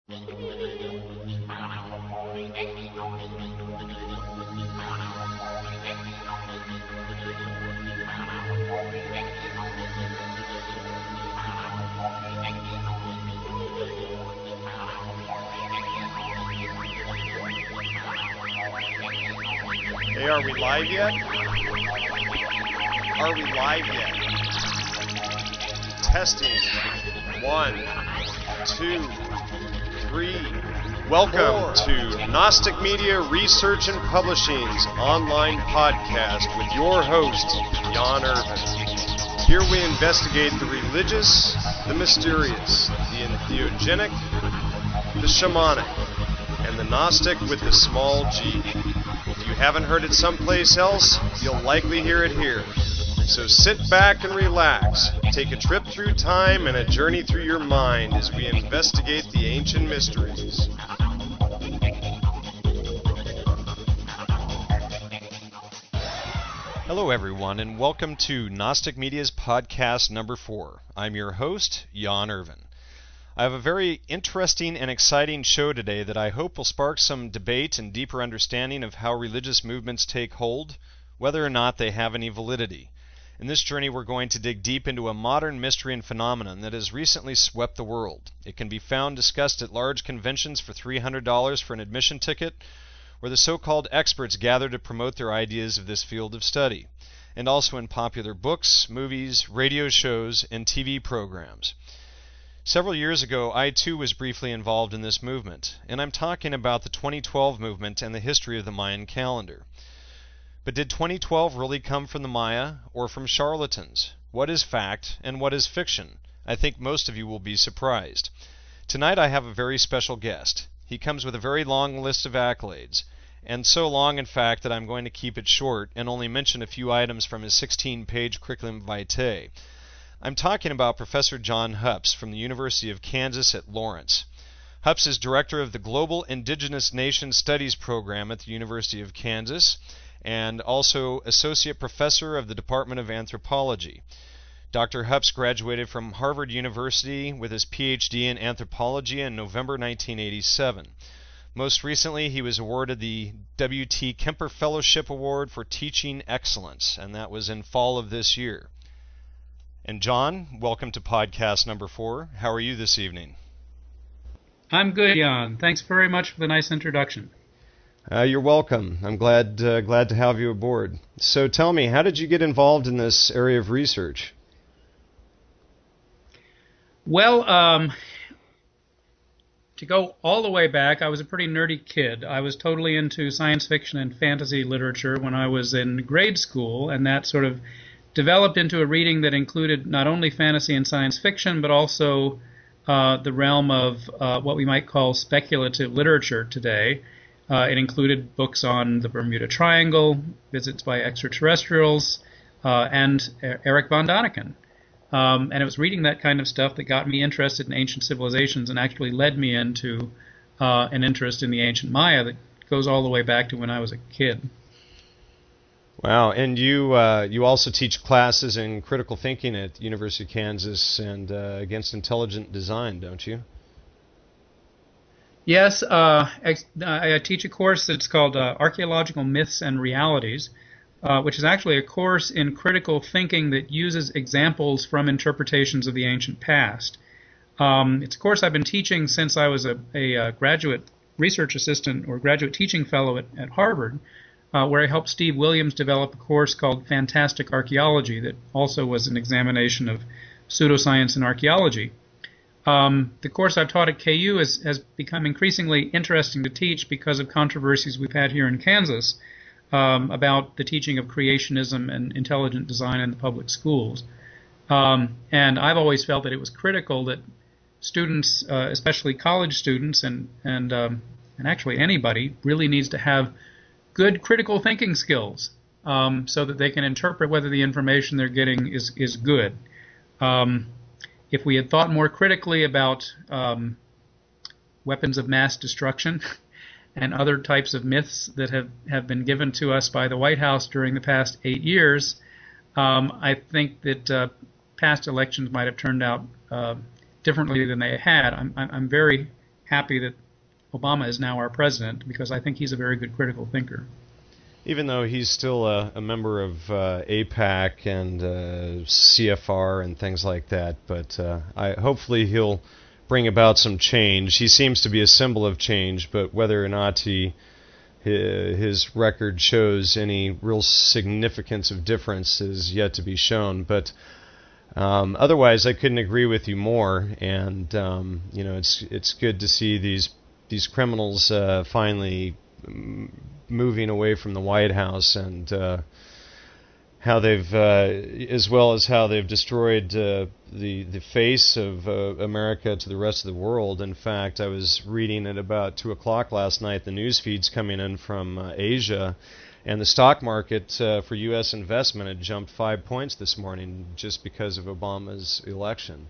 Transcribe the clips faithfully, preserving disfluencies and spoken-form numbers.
Hey, are we live yet? Are we live yet? Testing. One, two, three. Welcome to Gnostic Media Research and Publishing's online podcast with your host, Jan Irvin. Here we investigate the religious, the mysterious, the entheogenic, the shamanic, and the Gnostic with the small g. If you haven't heard it someplace else, you'll likely hear it here. So sit back and relax. Take a trip through time and a journey through your mind as we investigate the ancient mysteries. Hello everyone, and welcome to Gnostic Media's podcast number four. I'm your host, Jan Irvin. I have a very interesting and exciting show today that I hope will spark some debate and deeper understanding of how religious movements take hold, whether or not they have any validity. In this journey, we're going to dig deep into a modern mystery and phenomenon that has recently swept the world. It can be found discussed at large conventions for three hundred dollars for an admission ticket, where the so-called experts gather to promote their ideas of this field of study, and also in popular books, movies, radio shows, and T V programs. Several years ago, I too was briefly involved in this movement, and I'm talking about the twenty twelve movement and the history of the Mayan calendar. But did twenty twelve really come from the Maya or from charlatans? What is fact and what is fiction? I think most of you will be surprised. Tonight I have a very special guest. He comes with a very long list of accolades, and so long in fact that I'm going to keep it short and only mention a few items from his sixteen-page curriculum vitae. I'm talking about Professor John Hups from the University of Kansas at Lawrence. Hups is director of the Global Indigenous Nations Studies program at the University of Kansas and also associate professor of the Department of Anthropology. Doctor Hups graduated from Harvard University with his P H D in anthropology in November nineteen eighty-seven. Most recently, he was awarded the W T Kemper Fellowship Award for Teaching Excellence, and that was in fall of this year. And John, welcome to podcast number four. How are you this evening? I'm good, Jan. Thanks very much for the nice introduction. Uh, you're welcome. I'm glad uh, glad to have you aboard. So tell me, how did you get involved in this area of research? Well, um, to go all the way back, I was a pretty nerdy kid. I was totally into science fiction and fantasy literature when I was in grade school, and that sort of developed into a reading that included not only fantasy and science fiction, but also uh, the realm of uh, what we might call speculative literature today. Uh, it included books on the Bermuda Triangle, visits by extraterrestrials, uh, and Eric von Daniken. Um, and it was reading that kind of stuff that got me interested in ancient civilizations and actually led me into uh, an interest in the ancient Maya that goes all the way back to when I was a kid. Wow, and you uh, you also teach classes in critical thinking at the University of Kansas and uh, against intelligent design, don't you? Yes, uh, I teach a course that's called uh, Archaeological Myths and Realities, uh, which is actually a course in critical thinking that uses examples from interpretations of the ancient past. Um, it's a course I've been teaching since I was a, a, a graduate research assistant or graduate teaching fellow at, at Harvard, Uh, where I helped Steve Williams develop a course called Fantastic Archaeology that also was an examination of pseudoscience and archaeology. Um, the course I've taught at K U is, has become increasingly interesting to teach because of controversies we've had here in Kansas um, about the teaching of creationism and intelligent design in the public schools. Um, and I've always felt that it was critical that students, uh, especially college students and, and, um, and actually anybody, really needs to have good critical thinking skills um, so that they can interpret whether the information they're getting is, is good. Um, if we had thought more critically about um, weapons of mass destruction and other types of myths that have, have been given to us by the White House during the past eight years, um, I think that uh, past elections might have turned out uh, differently than they had. I'm, I'm very happy that Obama is now our president, because I think he's a very good critical thinker. Even though he's still a, a member of uh, AIPAC and uh, C F R and things like that, but uh, I hopefully he'll bring about some change. He seems to be a symbol of change, but whether or not he his record shows any real significance of difference is yet to be shown. But um, otherwise, I couldn't agree with you more. And um, you know, it's it's good to see these these criminals uh, finally moving away from the White House, and uh, how they've, uh, as well as how they've destroyed uh, the the face of uh, America to the rest of the world. In fact, I was reading at about two o'clock last night the news feeds coming in from uh, Asia, and the stock market uh, for U S investment had jumped five points this morning just because of Obama's election.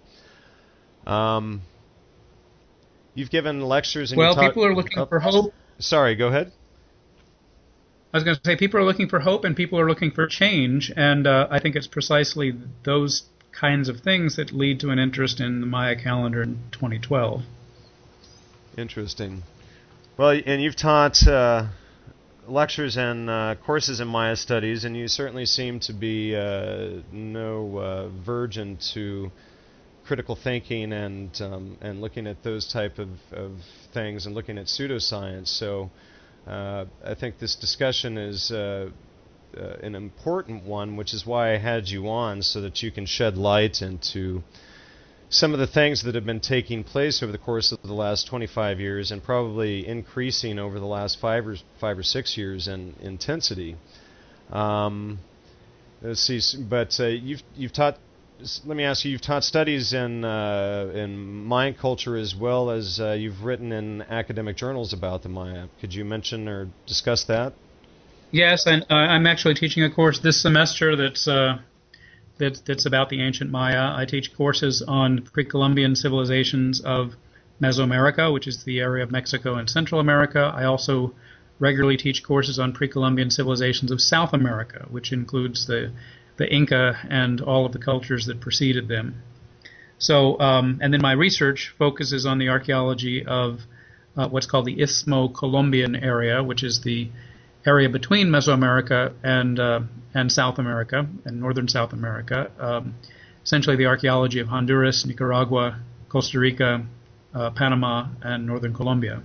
Um, you've given lectures. And well, talk- people are looking oh, for hope. Sorry, go ahead. I was going to say people are looking for hope and people are looking for change, and uh, I think it's precisely those kinds of things that lead to an interest in the Maya calendar in twenty twelve. Interesting. Well, and you've taught uh, lectures and uh, courses in Maya studies, and you certainly seem to be uh, no uh, virgin to critical thinking and um, and looking at those type of, of things and looking at pseudoscience. So uh, I think this discussion is uh, uh, an important one, which is why I had you on, so that you can shed light into some of the things that have been taking place over the course of the last twenty-five years, and probably increasing over the last five or five or six years in intensity. Um, let's see, but uh, you've you've taught. Let me ask you: you've taught studies in uh, in Mayan culture as well as uh, you've written in academic journals about the Maya. Could you mention or discuss that? Yes, and uh, I'm actually teaching a course this semester that's. Uh That, that's about the ancient Maya. I teach courses on pre-Columbian civilizations of Mesoamerica, which is the area of Mexico and Central America. I also regularly teach courses on pre-Columbian civilizations of South America, which includes the, the Inca and all of the cultures that preceded them. So, um, and then my research focuses on the archaeology of uh, what's called the Isthmo-Colombian area, which is the area between Mesoamerica and uh, and South America and northern South America, um, essentially the archaeology of Honduras, Nicaragua, Costa Rica, uh, Panama, and northern Colombia.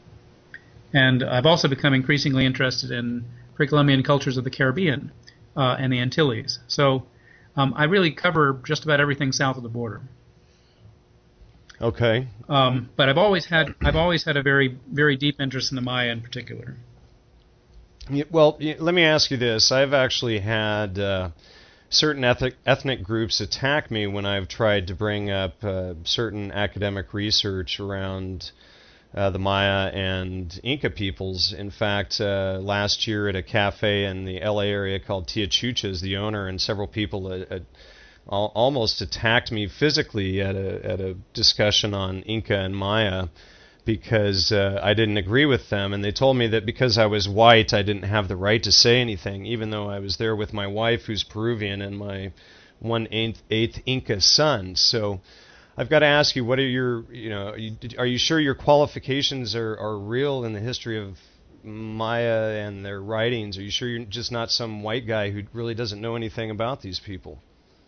And I've also become increasingly interested in pre-Columbian cultures of the Caribbean uh, and the Antilles. So um, I really cover just about everything south of the border. Okay. Um, but I've always had I've always had a very very deep interest in the Maya in particular. Well, let me ask you this. I've actually had uh, certain ethnic, ethnic groups attack me when I've tried to bring up uh, certain academic research around uh, the Maya and Inca peoples. In fact, uh, last year at a cafe in the L A area called Tia Chucha's, the owner and several people uh, uh, almost attacked me physically at a, at a discussion on Inca and Maya, because uh, I didn't agree with them, and they told me that because I was white, I didn't have the right to say anything, even though I was there with my wife, who's Peruvian, and my one-eighth Inca son. So I've got to ask you, what are your, you know, are you, are you sure your qualifications are, are real in the history of Maya and their writings? Are you sure you're just not some white guy who really doesn't know anything about these people?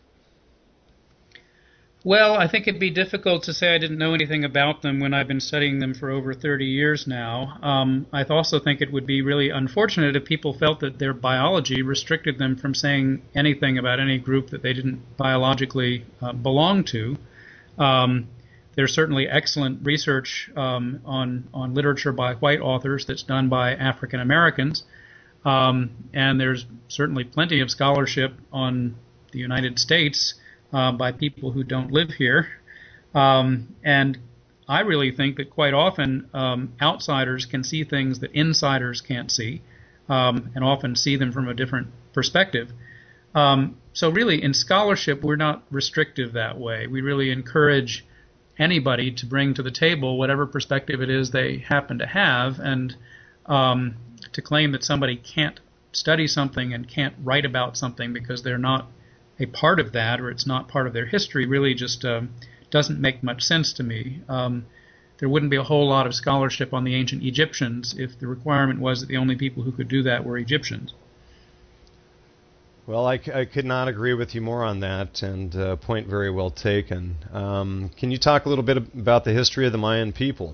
Well, I think it'd be difficult to say I didn't know anything about them when I've been studying them for over thirty years now. Um, I also think it would be really unfortunate if people felt that their biology restricted them from saying anything about any group that they didn't biologically uh, belong to. Um, there's certainly excellent research um, on, on literature by white authors that's done by African Americans, um, and there's certainly plenty of scholarship on the United States Uh, by people who don't live here. Um, and I really think that quite often um, outsiders can see things that insiders can't see, um, and often see them from a different perspective. Um, so really, in scholarship, we're not restrictive that way. We really encourage anybody to bring to the table whatever perspective it is they happen to have, and um, to claim that somebody can't study something and can't write about something because they're not a part of that, or it's not part of their history, really just um, doesn't make much sense to me. Um, there wouldn't be a whole lot of scholarship on the ancient Egyptians if the requirement was that the only people who could do that were Egyptians. Well, I, I could not agree with you more on that, and uh, point very well taken. Um, can you talk a little bit about the history of the Mayan people?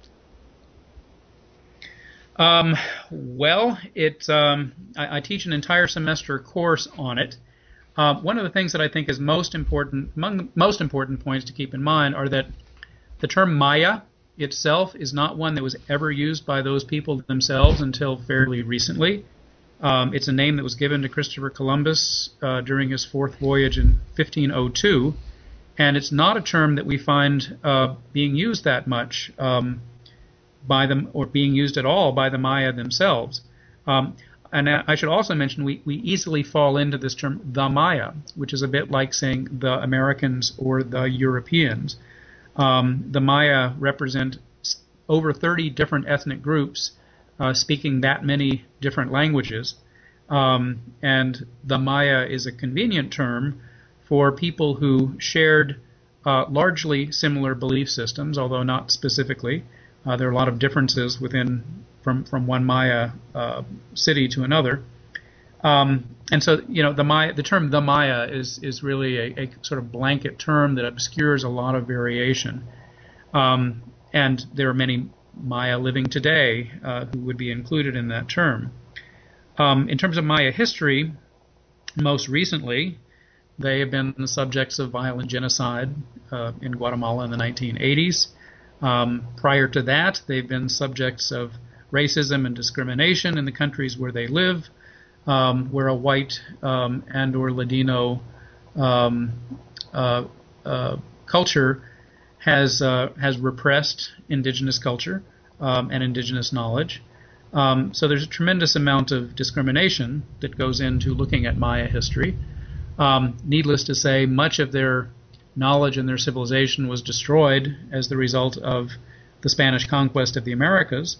Um, well, it, um, I, I teach an entire semester course on it. Uh, one of the things that I think is most important, among the most important points to keep in mind, are that the term Maya itself is not one that was ever used by those people themselves until fairly recently. Um, it's a name that was given to Christopher Columbus uh, during his fourth voyage in fifteen oh two, and it's not a term that we find uh, being used that much um, by them, or being used at all by the Maya themselves. Um, and I should also mention we, we easily fall into this term, the Maya, which is a bit like saying the Americans or the Europeans. Um, the Maya represent over thirty different ethnic groups uh, speaking that many different languages. Um, and the Maya is a convenient term for people who shared uh, largely similar belief systems, although not specifically. Uh, there are a lot of differences within from, from one Maya uh, city to another. Um, and so, you know, the Maya, the term the Maya is is really a, a sort of blanket term that obscures a lot of variation. Um, and there are many Maya living today uh, who would be included in that term. Um, in terms of Maya history, most recently, they have been the subjects of violent genocide uh, in Guatemala in the nineteen eighties. Um, prior to that, they've been subjects of racism and discrimination in the countries where they live, um, where a white um, and or Ladino um, uh, uh, culture has uh, has repressed indigenous culture um, and indigenous knowledge. Um, so there's a tremendous amount of discrimination that goes into looking at Maya history. Um, needless to say, much of their knowledge and their civilization was destroyed as the result of the Spanish conquest of the Americas.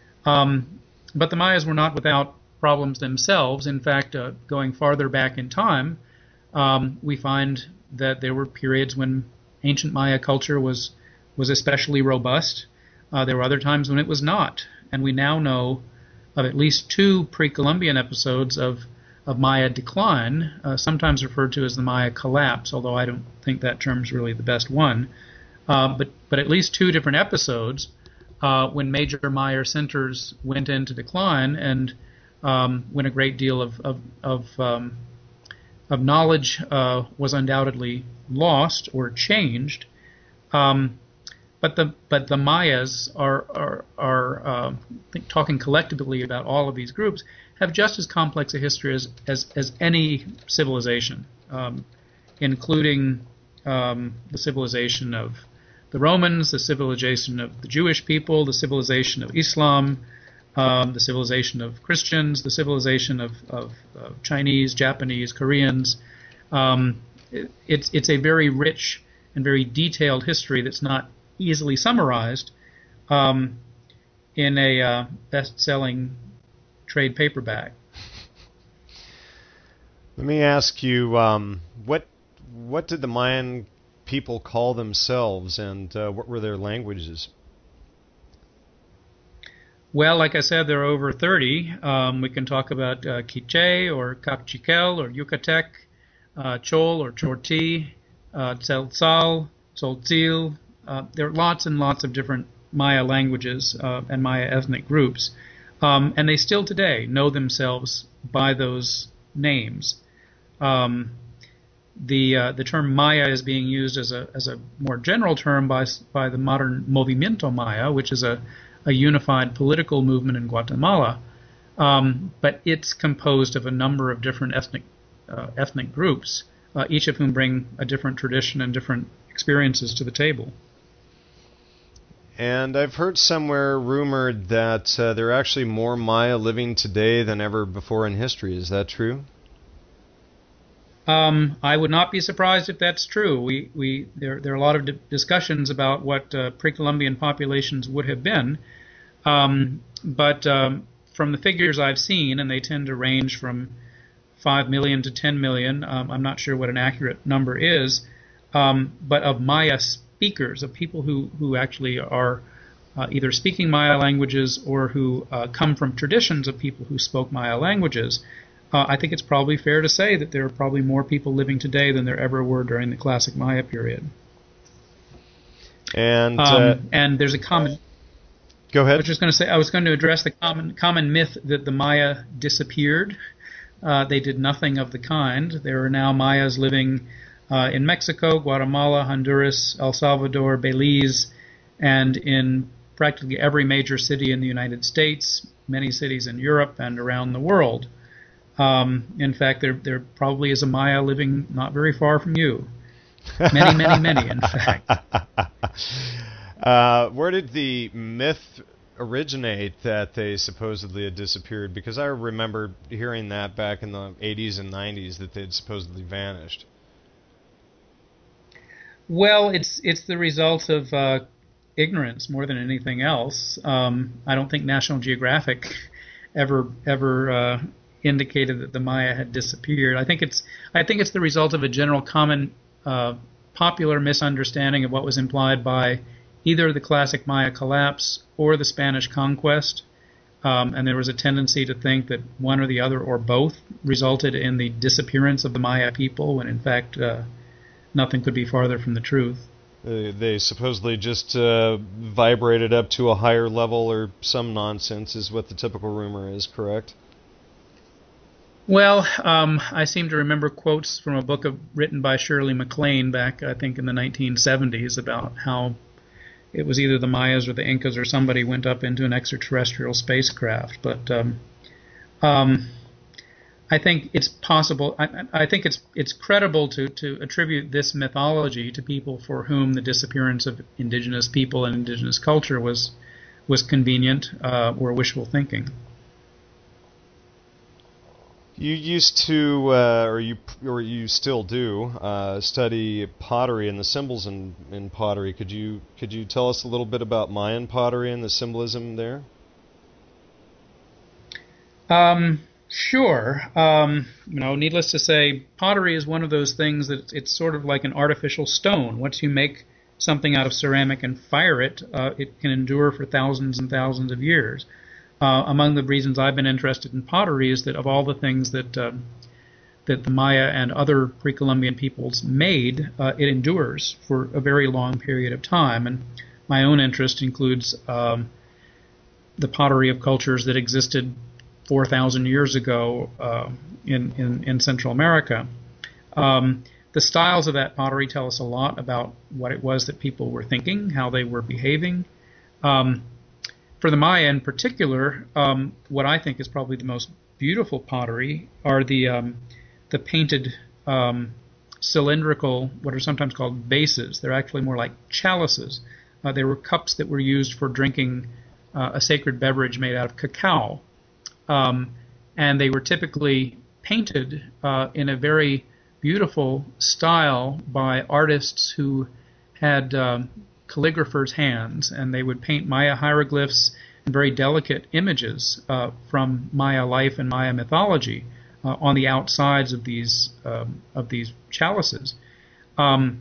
Um, but the Mayas were not without problems themselves. In fact, uh, going farther back in time, um, we find that there were periods when ancient Maya culture was was especially robust. Uh, there were other times when it was not. And we now know of at least two pre-Columbian episodes of of Maya decline, uh, sometimes referred to as the Maya collapse, although I don't think that term's really the best one. Uh, but, but at least two different episodes uh, when major Maya centers went into decline and um, when a great deal of, of, of, um, of knowledge uh, was undoubtedly lost or changed. Um, but the but the Mayas are are, are uh, I think talking collectively about all of these groups, have just as complex a history as as, as any civilization, um, including um, the civilization of the Romans, the civilization of the Jewish people, the civilization of Islam, um, the civilization of Christians, the civilization of, of, of Chinese, Japanese, Koreans. Um, it, it's it's a very rich and very detailed history that's not easily summarized um, in a uh, best-selling trade paperback. Let me ask you, um, what what did the Mayan people call themselves, and uh, what were their languages? Well, like I said, there are over thirty. Um, we can talk about uh, Quiche or Capchiquel or Yucatec, uh, Chol or Chorti, uh, Tzeltal, Tzoltzil. Uh, there are lots and lots of different Maya languages uh, and Maya ethnic groups. Um, and they still today know themselves by those names. Um, the uh, the term Maya is being used as a as a more general term by by the modern Movimiento Maya, which is a, a unified political movement in Guatemala. Um, but it's composed of a number of different ethnic uh, ethnic groups, uh, each of whom bring a different tradition and different experiences to the table. And I've heard somewhere rumored that uh, there are actually more Maya living today than ever before in history. Is that true? Um, I would not be surprised if that's true. We we there there are a lot of di- discussions about what uh, pre-Columbian populations would have been, um, but um, from the figures I've seen, and they tend to range from five million to ten million. Um, I'm not sure what an accurate number is, um, but of Maya speakers, of people who, who actually are uh, either speaking Maya languages or who uh, come from traditions of people who spoke Maya languages, uh, I think it's probably fair to say that there are probably more people living today than there ever were during the classic Maya period. And uh, um, and there's a common. Go ahead. I was just going to say I was going to address the common common myth that the Maya disappeared. Uh, they did nothing of the kind. There are now Mayas living uh, in Mexico, Guatemala, Honduras, El Salvador, Belize, and in practically every major city in the United States, many cities in Europe, and around the world. Um, in fact, there there probably is a Maya living not very far from you. Many, many, many, in fact. Uh, where did the myth originate that they supposedly had disappeared? Because I remember hearing that back in the eighties and nineties that they'd supposedly vanished. Well, it's it's the result of uh, ignorance more than anything else. Um, I don't think National Geographic ever ever uh, indicated that the Maya had disappeared. I think it's I think it's the result of a general common uh, popular misunderstanding of what was implied by either the classic Maya collapse or the Spanish conquest, um, and there was a tendency to think that one or the other or both resulted in the disappearance of the Maya people, when in fact uh, nothing could be farther from the truth. Uh, they supposedly just uh, vibrated up to a higher level or some nonsense is what the typical rumor is, correct? Well, um, I seem to remember quotes from a book of, written by Shirley MacLaine back, I think, in the nineteen seventies about how it was either the Mayas or the Incas or somebody went up into an extraterrestrial spacecraft. But um, um, I think it's possible. I, I think it's it's credible to, to attribute this mythology to people for whom the disappearance of indigenous people and indigenous culture was was convenient uh, or wishful thinking. You used to, uh, or you, or you still do, uh, study pottery and the symbols in, in pottery. Could you, could you tell us a little bit about Mayan pottery and the symbolism there? Um, sure. Um, you know, needless to say, pottery is one of those things that it's sort of like an artificial stone. Once you make something out of ceramic and fire it, uh, it can endure for thousands and thousands of years. Uh, among the reasons I've been interested in pottery is that of all the things that uh, that the Maya and other pre-Columbian peoples made, uh, it endures for a very long period of time. And my own interest includes um, the pottery of cultures that existed four thousand years ago uh, in, in, in Central America. Um, the styles of that pottery tell us a lot about what it was that people were thinking, how they were behaving. Um, For the Maya in particular, um, what I think is probably the most beautiful pottery are the um, the painted um, cylindrical, what are sometimes called vases. They're actually more like chalices. Uh, they were cups that were used for drinking uh, a sacred beverage made out of cacao. Um, and they were typically painted uh, in a very beautiful style by artists who had um, calligraphers' hands, and they would paint Maya hieroglyphs and very delicate images uh, from Maya life and Maya mythology uh, on the outsides of these um, of these chalices. Um,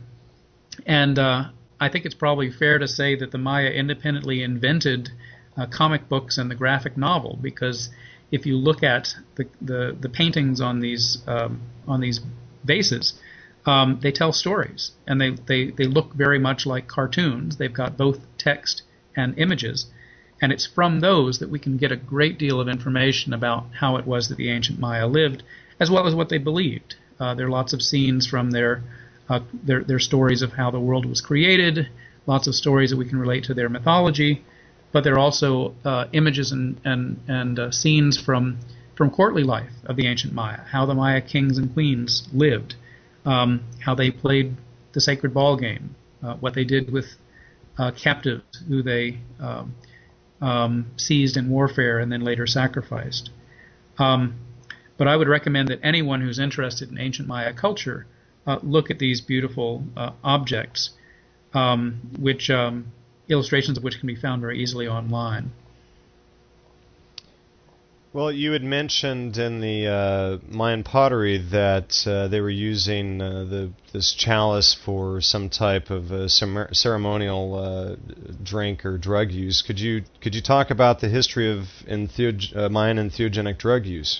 and uh, I think it's probably fair to say that the Maya independently invented uh, comic books and the graphic novel, because if you look at the the, the paintings on these um, on these vases, Um, they tell stories, and they, they, they look very much like cartoons. They've got both text and images, and it's from those that we can get a great deal of information about how it was that the ancient Maya lived, as well as what they believed. Uh, there are lots of scenes from their, uh, their their stories of how the world was created, lots of stories that we can relate to their mythology, but there are also uh, images and and and uh, scenes from from courtly life of the ancient Maya, how the Maya kings and queens lived. Um, how they played the sacred ball game, uh, what they did with uh, captives who they um, um, seized in warfare and then later sacrificed. Um, but I would recommend that anyone who's interested in ancient Maya culture uh, look at these beautiful uh, objects, um, which um, illustrations of which can be found very easily online. Well, you had mentioned in the uh, Mayan pottery that uh, they were using uh, the this chalice for some type of uh, ceremonial uh, drink or drug use. Could you could you talk about the history of entheog- uh, Mayan entheogenic drug use?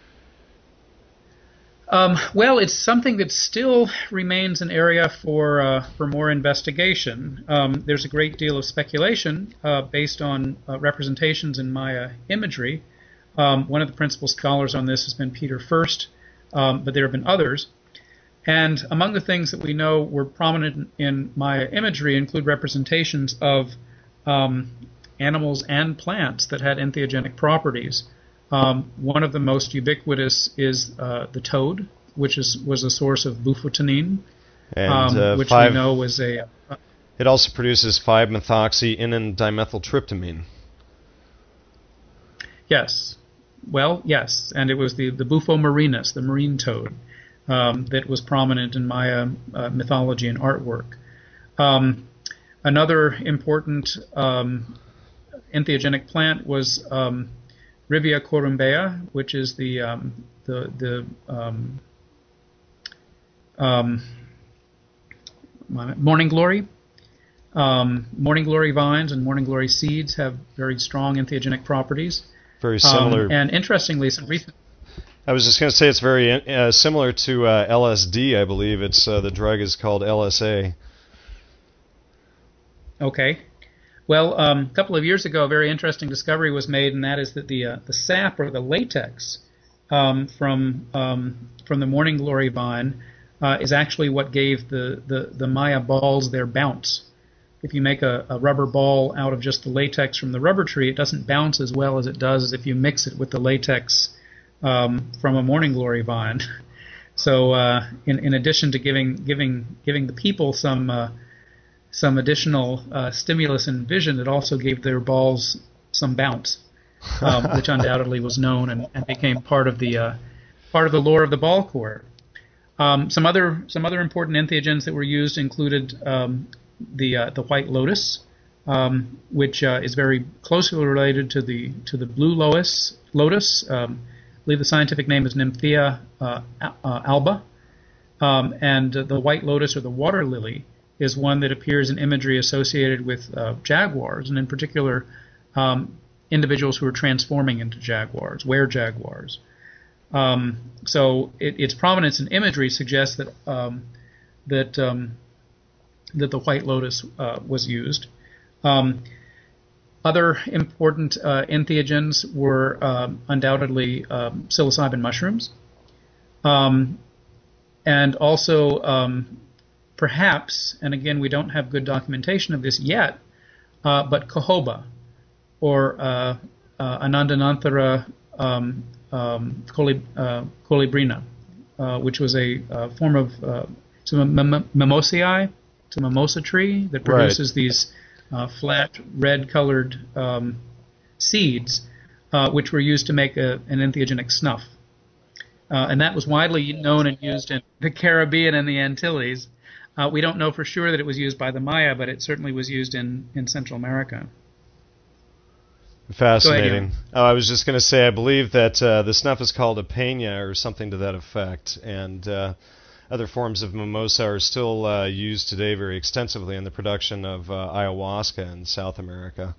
Um, well, it's something that still remains an area for uh, for more investigation. Um, there's a great deal of speculation uh, based on uh, representations in Maya imagery. Um, one of the principal scholars on this has been Peter First, um, but there have been others. And among the things that we know were prominent in Maya imagery include representations of um, animals and plants that had entheogenic properties. Um, one of the most ubiquitous is uh, the toad, which is was a source of bufotenin, and, um, uh, which five, we know was a... Uh, it also produces five methoxy inon dimethyltryptamine. Yes. Well, yes, and it was the, the Bufo marinus, the marine toad, um, that was prominent in Maya uh, mythology and artwork. Um, another important um, entheogenic plant was um, Rivia corumbea, which is the um, the the um, um, morning glory. Um, morning glory vines and morning glory seeds have very strong entheogenic properties. Very similar. Um, and interestingly, some recent... I was just going to say it's very uh, similar to uh, L S D, I believe. It's uh, the drug is called L S A. Okay. Well, um, a couple of years ago, a very interesting discovery was made, and that is that the uh, the sap or the latex um, from um, from the morning glory vine uh, is actually what gave the, the, the Maya balls their bounce. If you make a, a rubber ball out of just the latex from the rubber tree, it doesn't bounce as well as it does if you mix it with the latex um, from a morning glory vine. So, uh, in, in addition to giving giving giving the people some uh, some additional uh, stimulus and vision, it also gave their balls some bounce, um, which undoubtedly was known and, and became part of the uh, part of the lore of the ball court. Um, some other some other important entheogens that were used included um, the uh, the white lotus, um, which uh, is very closely related to the to the blue lotus. Lotus, um, I believe the scientific name is Nymphea uh, uh, alba, um, and uh, the white lotus or the water lily is one that appears in imagery associated with uh, jaguars, and in particular um, individuals who are transforming into jaguars, were-jaguars. Um, so it, its prominence in imagery suggests that um, that um, that the white lotus uh, was used. Um, other important uh, entheogens were um, undoubtedly um, psilocybin mushrooms, um, and also um, perhaps, and again we don't have good documentation of this yet, uh, but cohoba, or uh, uh, Anandananthera um, um, colib- uh, colibrina, uh, which was a uh, form of uh, some mim- mimosii. It's a mimosa tree that produces right. these uh, flat, red-colored um, seeds, uh, which were used to make a, an entheogenic snuff. Uh, and that was widely known and used in the Caribbean and the Antilles. Uh, we don't know for sure that it was used by the Maya, but it certainly was used in, in Central America. Fascinating. Oh, I was just going to say, I believe that uh, the snuff is called a peña or something to that effect, and uh, other forms of mimosa are still uh, used today very extensively in the production of uh, ayahuasca in South America.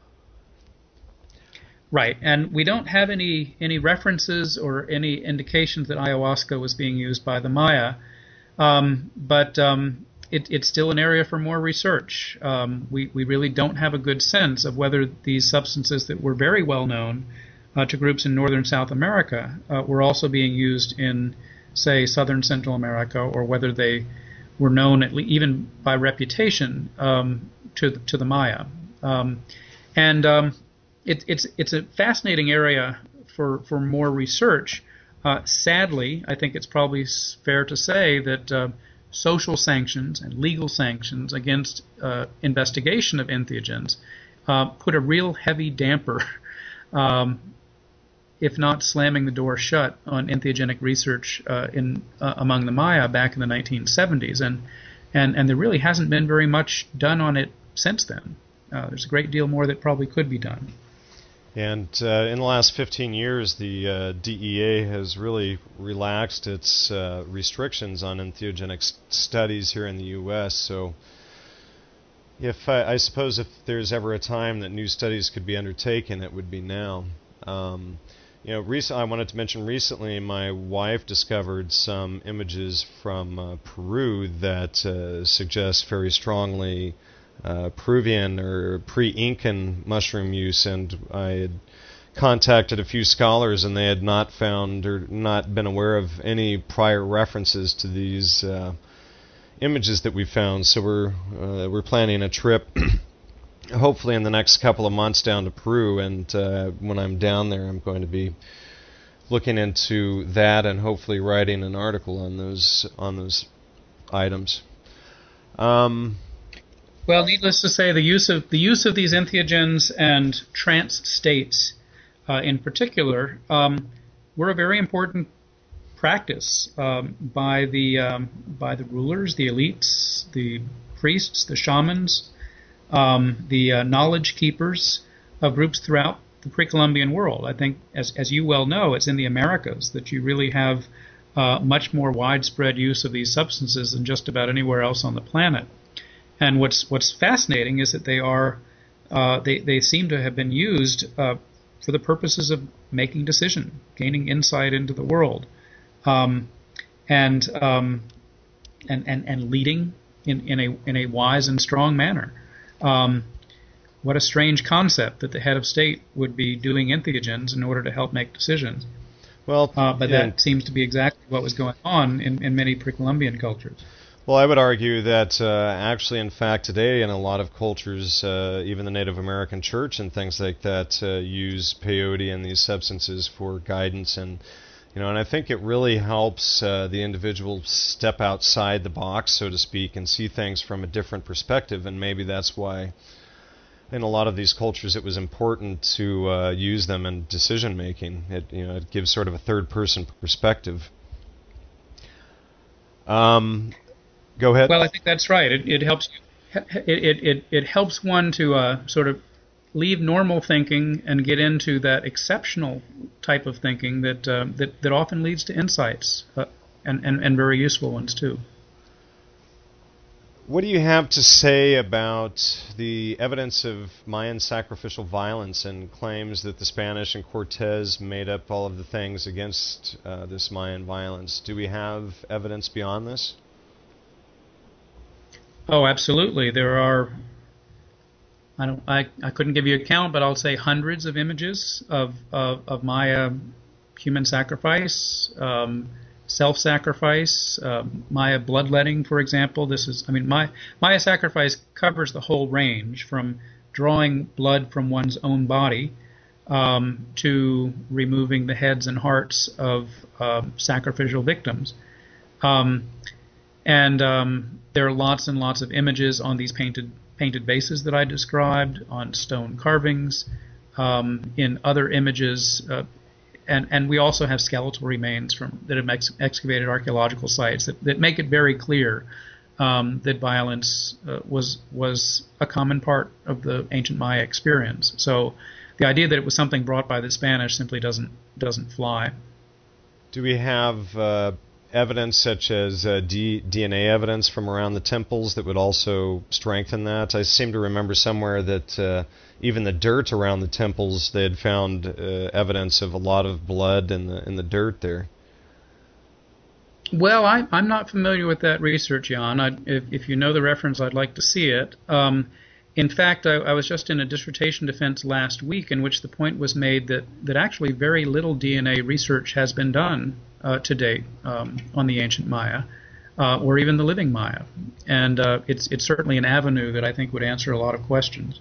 Right, and we don't have any, any references or any indications that ayahuasca was being used by the Maya, um, but um, it, it's still an area for more research. Um, we, we really don't have a good sense of whether these substances that were very well known uh, to groups in northern South America uh, were also being used in, say, southern Central America, or whether they were known at least even by reputation um, to to the Maya. Um, and um, it, it's it's a fascinating area for for more research. Uh, sadly, I think it's probably fair to say that uh, social sanctions and legal sanctions against uh, investigation of entheogens uh, put a real heavy damper. Um, if not slamming the door shut on entheogenic research uh, in uh, among the Maya back in the nineteen seventies, and and and there really hasn't been very much done on it since then. Uh, there's a great deal more that probably could be done. And uh, in the last fifteen years, the uh, D E A has really relaxed its uh, restrictions on entheogenic st- studies here in the U S. So, if I, I suppose if there's ever a time that new studies could be undertaken, it would be now. Um, you know, rec- I wanted to mention recently, my wife discovered some images from uh, Peru that uh, suggest very strongly Uh, Peruvian or pre-Incan mushroom use, and I had contacted a few scholars, and they had not found or not been aware of any prior references to these uh, images that we found. So we're uh, we're planning a trip, hopefully in the next couple of months, down to Peru, and uh, when I'm down there, I'm going to be looking into that and hopefully writing an article on those on those items. Um, Well, needless to say, the use of the use of these entheogens and trance states, uh, in particular, um, were a very important practice um, by the um, by the rulers, the elites, the priests, the shamans, um, the uh, knowledge keepers of groups throughout the pre-Columbian world. I think, as as you well know, it's in the Americas that you really have uh, much more widespread use of these substances than just about anywhere else on the planet. And what's what's fascinating is that they are uh, they they seem to have been used uh, for the purposes of making decision, gaining insight into the world, um, and, um, and and and leading in, in a in a wise and strong manner. Um, what a strange concept that the head of state would be doing entheogens in order to help make decisions. Well, uh, but yeah. that seems to be exactly what was going on in, in many pre-Columbian cultures. Well, I would argue that uh, actually, in fact, today in a lot of cultures, uh, even the Native American church and things like that, uh, use peyote and these substances for guidance, and you know, and I think it really helps uh, the individual step outside the box, so to speak, and see things from a different perspective. And maybe that's why, in a lot of these cultures, it was important to uh, use them in decision making. It you know, it gives sort of a third person perspective. Um. Go ahead. Well, I think that's right. It, it helps you. It, it it it helps one to uh, sort of leave normal thinking and get into that exceptional type of thinking that uh, that that often leads to insights, uh, and, and and very useful ones too. What do you have to say about the evidence of Mayan sacrificial violence and claims that the Spanish and Cortez made up all of the things against uh, this Mayan violence? Do we have evidence beyond this? Oh, absolutely. There are. I don't. I, I couldn't give you a count, but I'll say hundreds of images of of, of Maya human sacrifice, um, self-sacrifice, uh, Maya bloodletting, for example. This is. I mean, Maya, Maya sacrifice covers the whole range from drawing blood from one's own body um, to removing the heads and hearts of uh, sacrificial victims. Um, and um, there are lots and lots of images on these painted painted vases that I described, on stone carvings, um, in other images, uh, and and we also have skeletal remains from that have ex- excavated archaeological sites that, that make it very clear um, that violence uh, was was a common part of the ancient Maya experience. So the idea that it was something brought by the Spanish simply doesn't doesn't fly. Do we have uh, evidence such as uh, D- DNA evidence from around the temples that would also strengthen that? I seem to remember somewhere that uh, even the dirt around the temples, they had found uh, evidence of a lot of blood in the in the dirt there. Well, I, I'm not familiar with that research, Jan. I, if, if you know the reference, I'd like to see it. Um, in fact, I, I was just in a dissertation defense last week in which the point was made that, that actually very little D N A research has been done uh, to date um, on the ancient Maya, uh, or even the living Maya. And uh, it's it's certainly an avenue that I think would answer a lot of questions.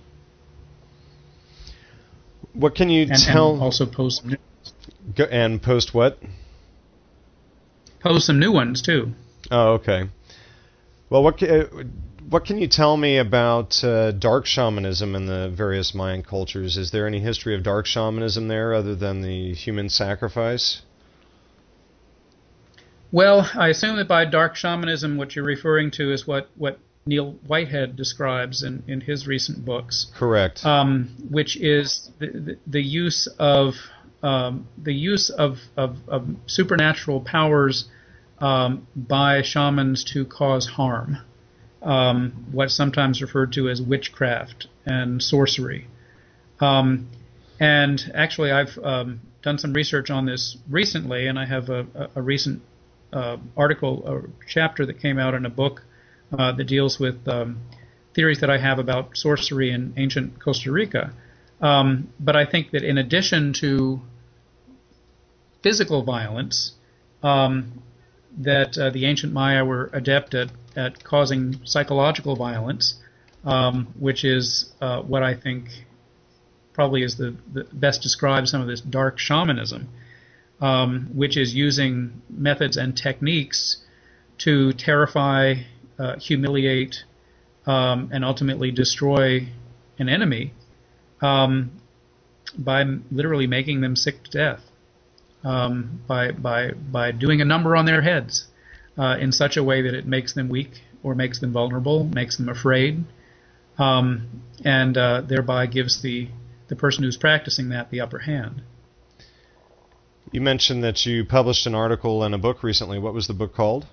What can you and, tell? And also pose some new Go, and post what? Pose some new ones too. Oh, okay. Well, what uh, what can you tell me about uh, dark shamanism in the various Mayan cultures? Is there any history of dark shamanism there other than the human sacrifice? Well, I assume that by dark shamanism, what you're referring to is what, what Neil Whitehead describes in, in his recent books. Correct. Um, which is the, the, the use of um, the use of, of, of supernatural powers um, by shamans to cause harm. Um, what's sometimes referred to as witchcraft and sorcery. Um, and actually, I've um, done some research on this recently, and I have a, a, a recent uh, article or chapter that came out in a book uh, that deals with um, theories that I have about sorcery in ancient Costa Rica. Um, but I think that in addition to physical violence, um, that uh, the ancient Maya were adept at, at causing psychological violence, um, which is uh, what I think probably is the, the best describes some of this dark shamanism, um, which is using methods and techniques to terrify, uh, humiliate, um, and ultimately destroy an enemy um, by literally making them sick to death, um, by by by doing a number on their heads uh, in such a way that it makes them weak or makes them vulnerable, makes them afraid, um, and uh, thereby gives the the person who's practicing that the upper hand. You mentioned that you published an article and a book recently. What was the book called?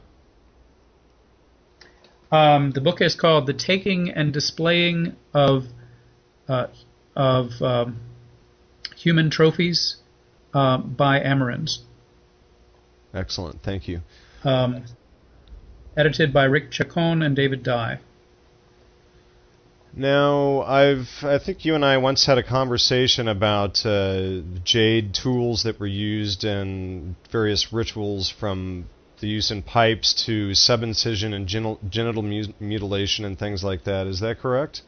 Um, the book is called "The Taking and Displaying of uh, of um, Human Trophies uh, by Amarans." Excellent, thank you. Um, edited by Rick Chacon and David Dye. Now, I've I think you and I once had a conversation about uh, jade tools that were used in various rituals, from the use in pipes to subincision and genital, genital mu- mutilation and things like that. Is that correct?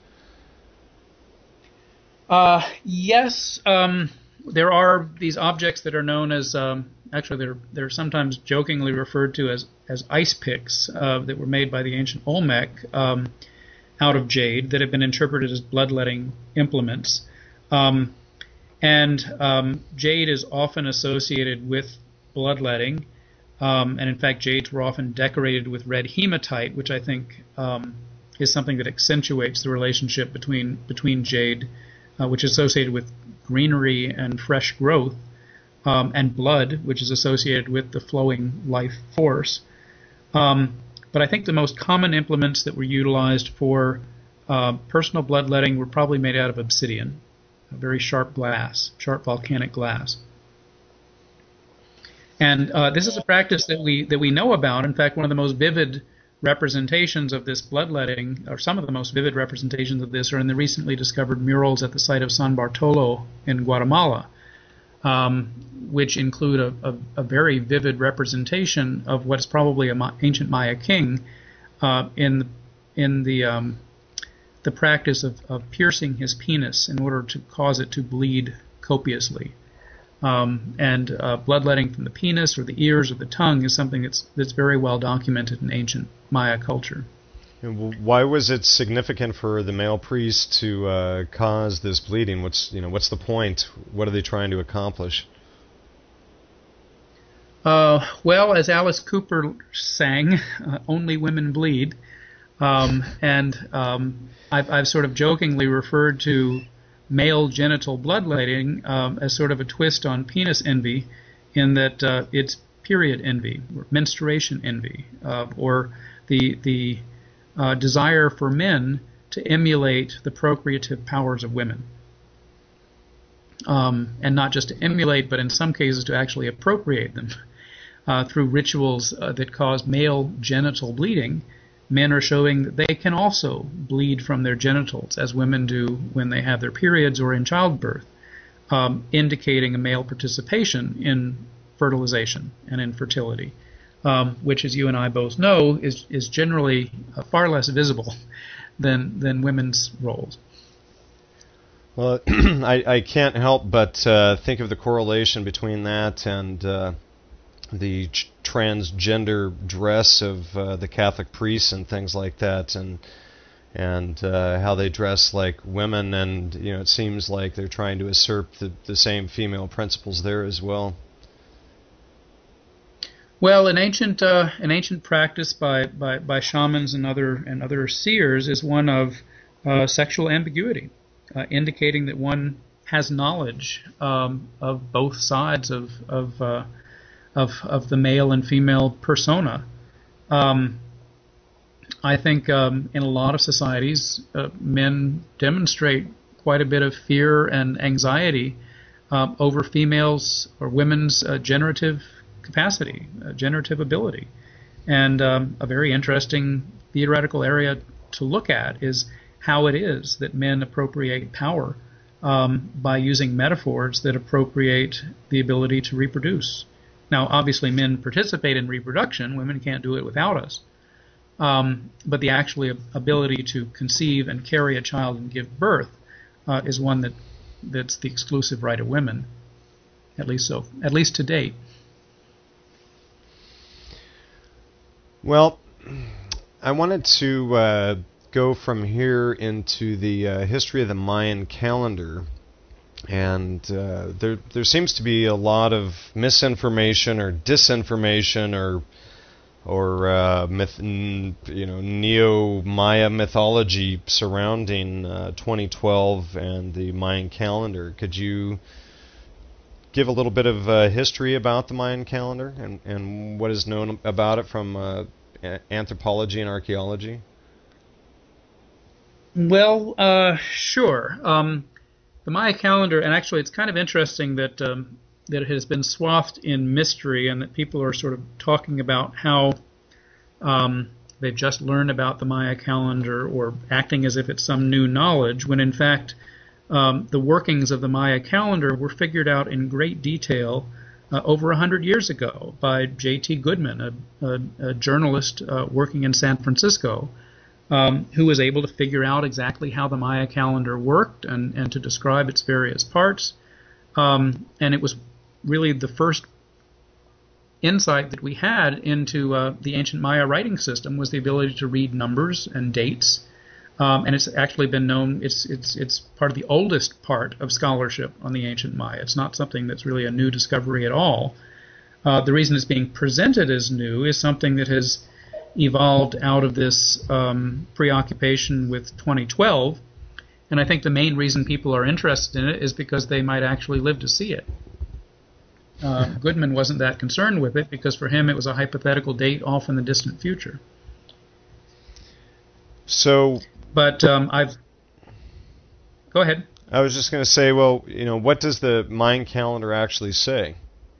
Uh, yes. Um, there are these objects that are known as, um, actually they're they're sometimes jokingly referred to as, as ice picks uh, that were made by the ancient Olmec um, out of jade that have been interpreted as bloodletting implements. Um, and um, jade is often associated with bloodletting. Um, and in fact, jades were often decorated with red hematite, which I think um, is something that accentuates the relationship between between jade, uh, which is associated with greenery and fresh growth, um, and blood, which is associated with the flowing life force. Um, but I think the most common implements that were utilized for uh, personal bloodletting were probably made out of obsidian, a very sharp glass, sharp volcanic glass. And uh, this is a practice that we that we know about. In fact, one of the most vivid representations of this bloodletting, or some of the most vivid representations of this, are in the recently discovered murals at the site of San Bartolo in Guatemala, um, which include a, a, a very vivid representation of what is probably an ancient Maya king uh, in in the um, the practice of, of piercing his penis in order to cause it to bleed copiously. Um, and uh, bloodletting from the penis or the ears or the tongue is something that's that's very well documented in ancient Maya culture. And why was it significant for the male priest to uh, cause this bleeding? What's you know what's the point? What are they trying to accomplish? Uh, well, as Alice Cooper sang, uh, "Only women bleed," um, and um, I've I've sort of jokingly referred to male genital bloodletting um, as sort of a twist on penis envy, in that uh, it's period envy, or menstruation envy, uh, or the the uh, desire for men to emulate the procreative powers of women, um, and not just to emulate, but in some cases to actually appropriate them uh, through rituals uh, that cause male genital bleeding. Men are showing that they can also bleed from their genitals, as women do when they have their periods or in childbirth, um, indicating a male participation in fertilization and in fertility, um, which, as you and I both know, is is generally uh, far less visible than than women's roles. Well, I, I can't help but uh, think of the correlation between that and uh, the ch- transgender dress of uh, the Catholic priests and things like that, and and uh, how they dress like women, and you know it seems like they're trying to usurp the, the same female principles there as well. Well, an ancient uh, an ancient practice by, by, by shamans and other and other seers is one of uh, sexual ambiguity, uh, indicating that one has knowledge um, of both sides of of, uh, of of the male and female persona. Um, I think um, in a lot of societies, uh, men demonstrate quite a bit of fear and anxiety uh, over females or women's uh, generative capacity, uh, generative ability. And um, a very interesting theoretical area to look at is how it is that men appropriate power um, by using metaphors that appropriate the ability to reproduce. Now, obviously, men participate in reproduction. Women can't do it without us. Um, but the actual ability to conceive and carry a child and give birth uh, is one that that's the exclusive right of women, at least so, at least to date. Well, I wanted to uh, go from here into the uh, history of the Mayan calendar, and uh, there there seems to be a lot of misinformation or disinformation or or uh, myth, you know, neo-Maya mythology surrounding uh, twenty twelve and the Mayan calendar. Could you give a little bit of uh, history about the Mayan calendar and, and what is known about it from uh, anthropology and archaeology? Well, uh, sure. Um, the Maya calendar, and actually it's kind of interesting that um, that it has been swathed in mystery and that people are sort of talking about how um, they've just learned about the Maya calendar or acting as if it's some new knowledge, when in fact Um, the workings of the Maya calendar were figured out in great detail uh, over one hundred years ago by J T Goodman, a, a, a journalist uh, working in San Francisco, um, who was able to figure out exactly how the Maya calendar worked and, and to describe its various parts. Um, and it was really the first insight that we had into uh, the ancient Maya writing system was the ability to read numbers and dates. Um, and it's actually been known, it's it's it's part of the oldest part of scholarship on the ancient Maya. It's not something that's really a new discovery at all. Uh, the reason it's being presented as new is something that has evolved out of this um, preoccupation with twenty twelve. And I think the main reason people are interested in it is because they might actually live to see it. Uh, Goodman wasn't that concerned with it because for him it was a hypothetical date off in the distant future. So... But um, I've... Go ahead. I was just going to say, well, you know, what does the Mayan calendar actually say?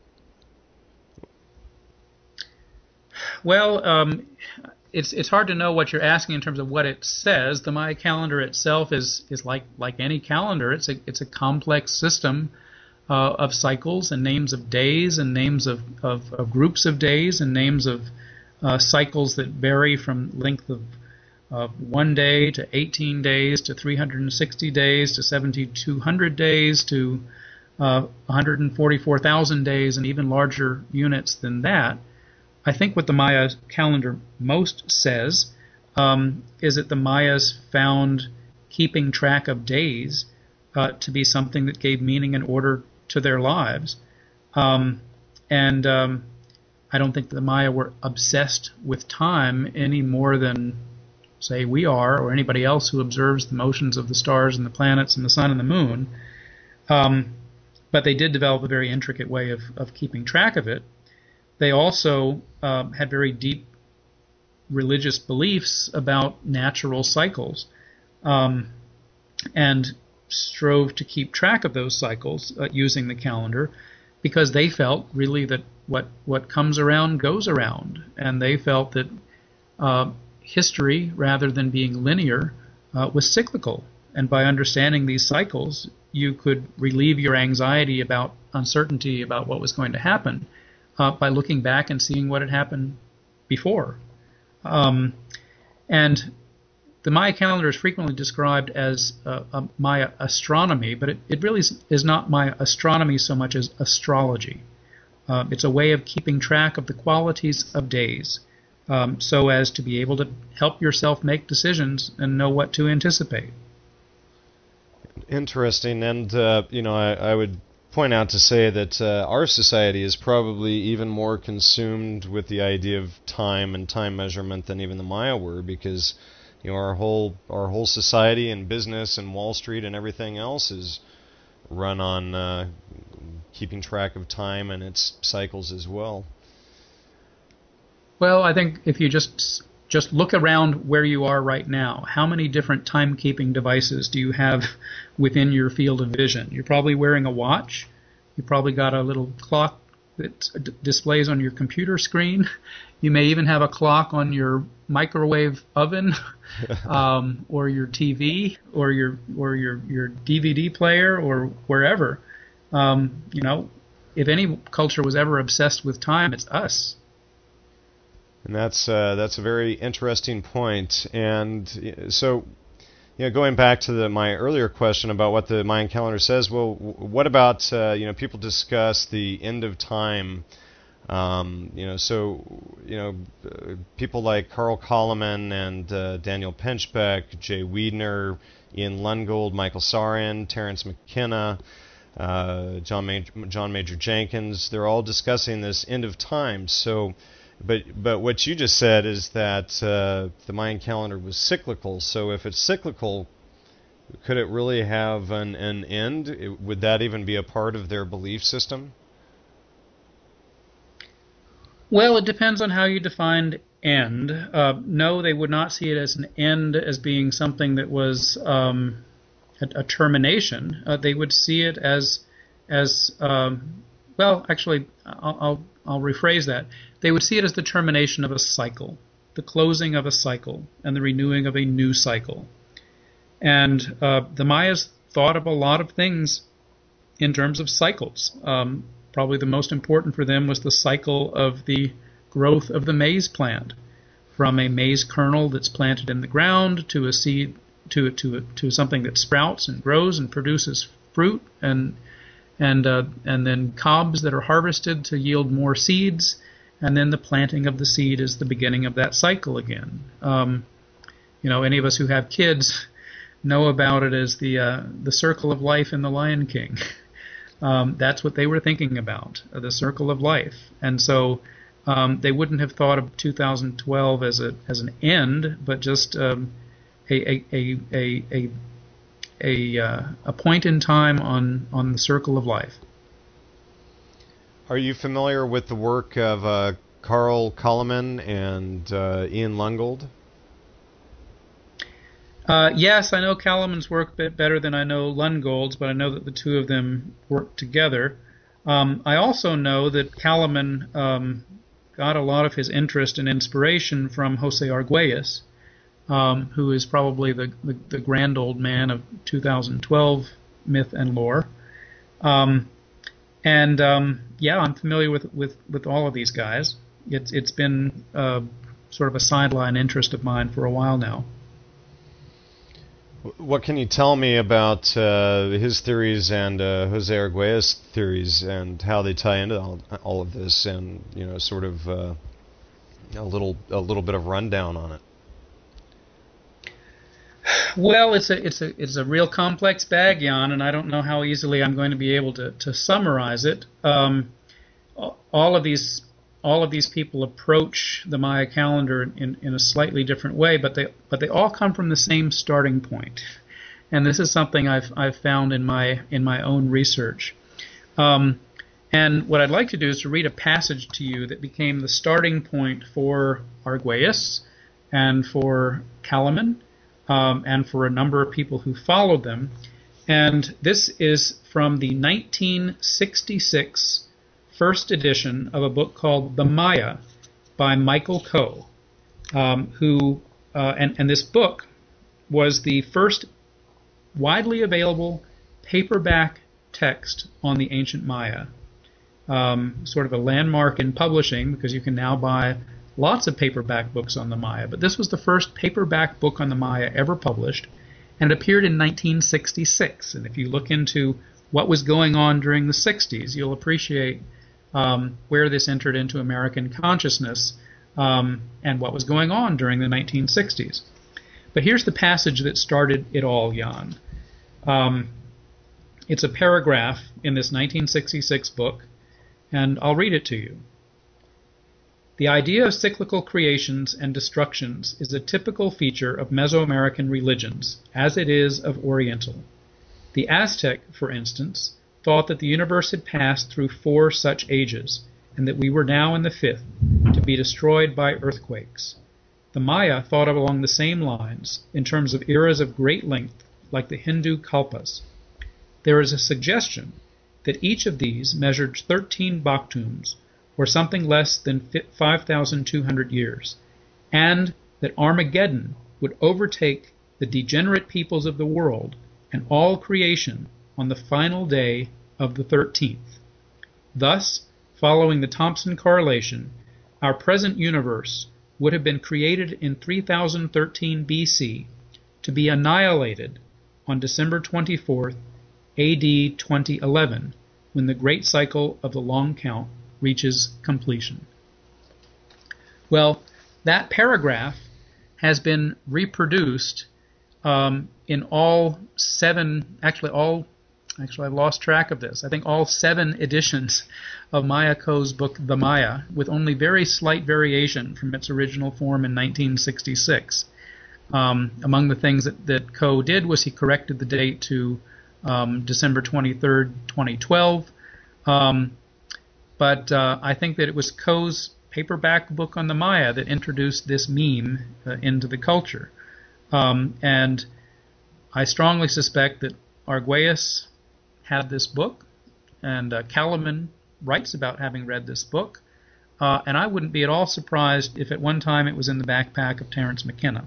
Well, um, it's it's hard to know what you're asking in terms of what it says. The Maya calendar itself is is like like any calendar. It's a it's a complex system uh, of cycles and names of days and names of, of, of groups of days and names of uh, cycles that vary from length of of one day to eighteen days to three hundred sixty days to seventy-two hundred days to uh, one hundred forty-four thousand days and even larger units than that. I think what the Maya calendar most says um, is that the Mayas found keeping track of days uh, to be something that gave meaning and order to their lives. Um, and um, I don't think that the Maya were obsessed with time any more than say we are, or anybody else who observes the motions of the stars and the planets and the sun and the moon. Um, but they did develop a very intricate way of, of keeping track of it. They also uh, had very deep religious beliefs about natural cycles um, and strove to keep track of those cycles uh, using the calendar because they felt really that what, what comes around goes around. And they felt that uh, history, rather than being linear, uh, was cyclical. And by understanding these cycles, you could relieve your anxiety about uncertainty about what was going to happen uh, by looking back and seeing what had happened before. Um, and the Maya calendar is frequently described as uh, a Maya astronomy, but it, it really is not Maya astronomy so much as astrology. Uh, it's a way of keeping track of the qualities of days. Um, so as to be able to help yourself make decisions and know what to anticipate. Interesting, and uh, you know, I, I would point out to say that uh, our society is probably even more consumed with the idea of time and time measurement than even the Maya were, because you know our whole our whole society and business and Wall Street and everything else is run on uh, keeping track of time and its cycles as well. Well, I think if you just just look around where you are right now, how many different timekeeping devices do you have within your field of vision? You're probably wearing a watch. You probably got a little clock that d- displays on your computer screen. You may even have a clock on your microwave oven, um, or your T V, or your or your your D V D player, or wherever. Um, you know, if any culture was ever obsessed with time, it's us. And that's uh, that's a very interesting point. And so, you know, going back to the, my earlier question about what the Mayan calendar says, well, what about uh, you know people discuss the end of time? Um, you know, so you know, uh, people like Carl Koloman and uh, Daniel Pinchbeck, Jay Wiedner, Ian Lungold, Michael Sarian, Terence McKenna, uh, John Major, John Major Jenkins, they're all discussing this end of time. So. But but what you just said is that uh, the Mayan calendar was cyclical. So if it's cyclical, could it really have an, an end? It, would that even be a part of their belief system? Well, it depends on how you defined end. Uh, no, they would not see it as an end, as being something that was um, a, a termination. Uh, they would see it as as um, well. Actually, I'll, I'll I'll rephrase that. They would see it as the termination of a cycle, the closing of a cycle, and the renewing of a new cycle. And uh, the Mayas thought of a lot of things in terms of cycles. Um, probably the most important for them was the cycle of the growth of the maize plant, from a maize kernel that's planted in the ground to a seed, to to a, to something that sprouts and grows and produces fruit, and and uh, and then cobs that are harvested to yield more seeds. And then the planting of the seed is the beginning of that cycle again. Um, you know, any of us who have kids know about it as the uh, the circle of life in The Lion King. um, that's what they were thinking about, uh, the circle of life. And so um, they wouldn't have thought of two thousand twelve as a as an end, but just um, a a a a a, uh, a point in time on on the circle of life. Are you familiar with the work of uh, Carl Koloman and uh, Ian Lungold? Uh, yes, I know Koloman's work a bit better than I know Lungold's, but I know that the two of them worked together. Um, I also know that Koloman um, got a lot of his interest and inspiration from Jose Arguelles, um, who is probably the, the, the grand old man of two thousand twelve myth and lore. Um, And um, yeah, I'm familiar with, with, with all of these guys. It's it's been uh, sort of a sideline interest of mine for a while now. What can you tell me about uh, his theories and uh, Jose Arguelles' theories and how they tie into all, all of this, and you know, sort of uh, a little a little bit of rundown on it? Well, it's a it's a it's a real complex bag, Jan, and I don't know how easily I'm going to be able to, to summarize it. Um, all of these all of these people approach the Maya calendar in, in a slightly different way, but they but they all come from the same starting point, and this is something I've I've found in my in my own research. Um, and what I'd like to do is to read a passage to you that became the starting point for Arguelles and for Koloman. Um, and for a number of people who followed them. And this is from the nineteen sixty-six first edition of a book called The Maya by Michael Coe, um, who, uh, and, and this book was the first widely available paperback text on the ancient Maya, um, sort of a landmark in publishing, because you can now buy lots of paperback books on the Maya, but this was the first paperback book on the Maya ever published, and it appeared in nineteen sixty-six. And if you look into what was going on during the sixties, you'll appreciate um, where this entered into American consciousness um, and what was going on during the nineteen sixties. But here's the passage that started it all, Jan. Um, It's a paragraph in this nineteen sixty-six book, and I'll read it to you. The idea of cyclical creations and destructions is a typical feature of Mesoamerican religions, as it is of Oriental. The Aztec, for instance, thought that the universe had passed through four such ages, and that we were now in the fifth, to be destroyed by earthquakes. The Maya thought along the same lines, in terms of eras of great length, like the Hindu kalpas. There is a suggestion that each of these measured thirteen baktums, or something less than five thousand two hundred years, and that Armageddon would overtake the degenerate peoples of the world and all creation on the final day of the thirteenth. Thus, following the Thomson correlation, our present universe would have been created in three thousand thirteen B C to be annihilated on December twenty-fourth, A D twenty eleven, when the great cycle of the long count reaches completion. Well, that paragraph has been reproduced um, in all seven, actually all, actually I've lost track of this, I think all seven editions of Maya Coe's book, The Maya, with only very slight variation from its original form in nineteen sixty-six. Um, among the things that, that Coe did was he corrected the date to um, December twenty-third, twenty twelve. Um, But uh, I think that it was Coe's paperback book on the Maya that introduced this meme uh, into the culture. Um, and I strongly suspect that Arguelles had this book, and uh, Kalaman writes about having read this book. Uh, and I wouldn't be at all surprised if at one time it was in the backpack of Terence McKenna.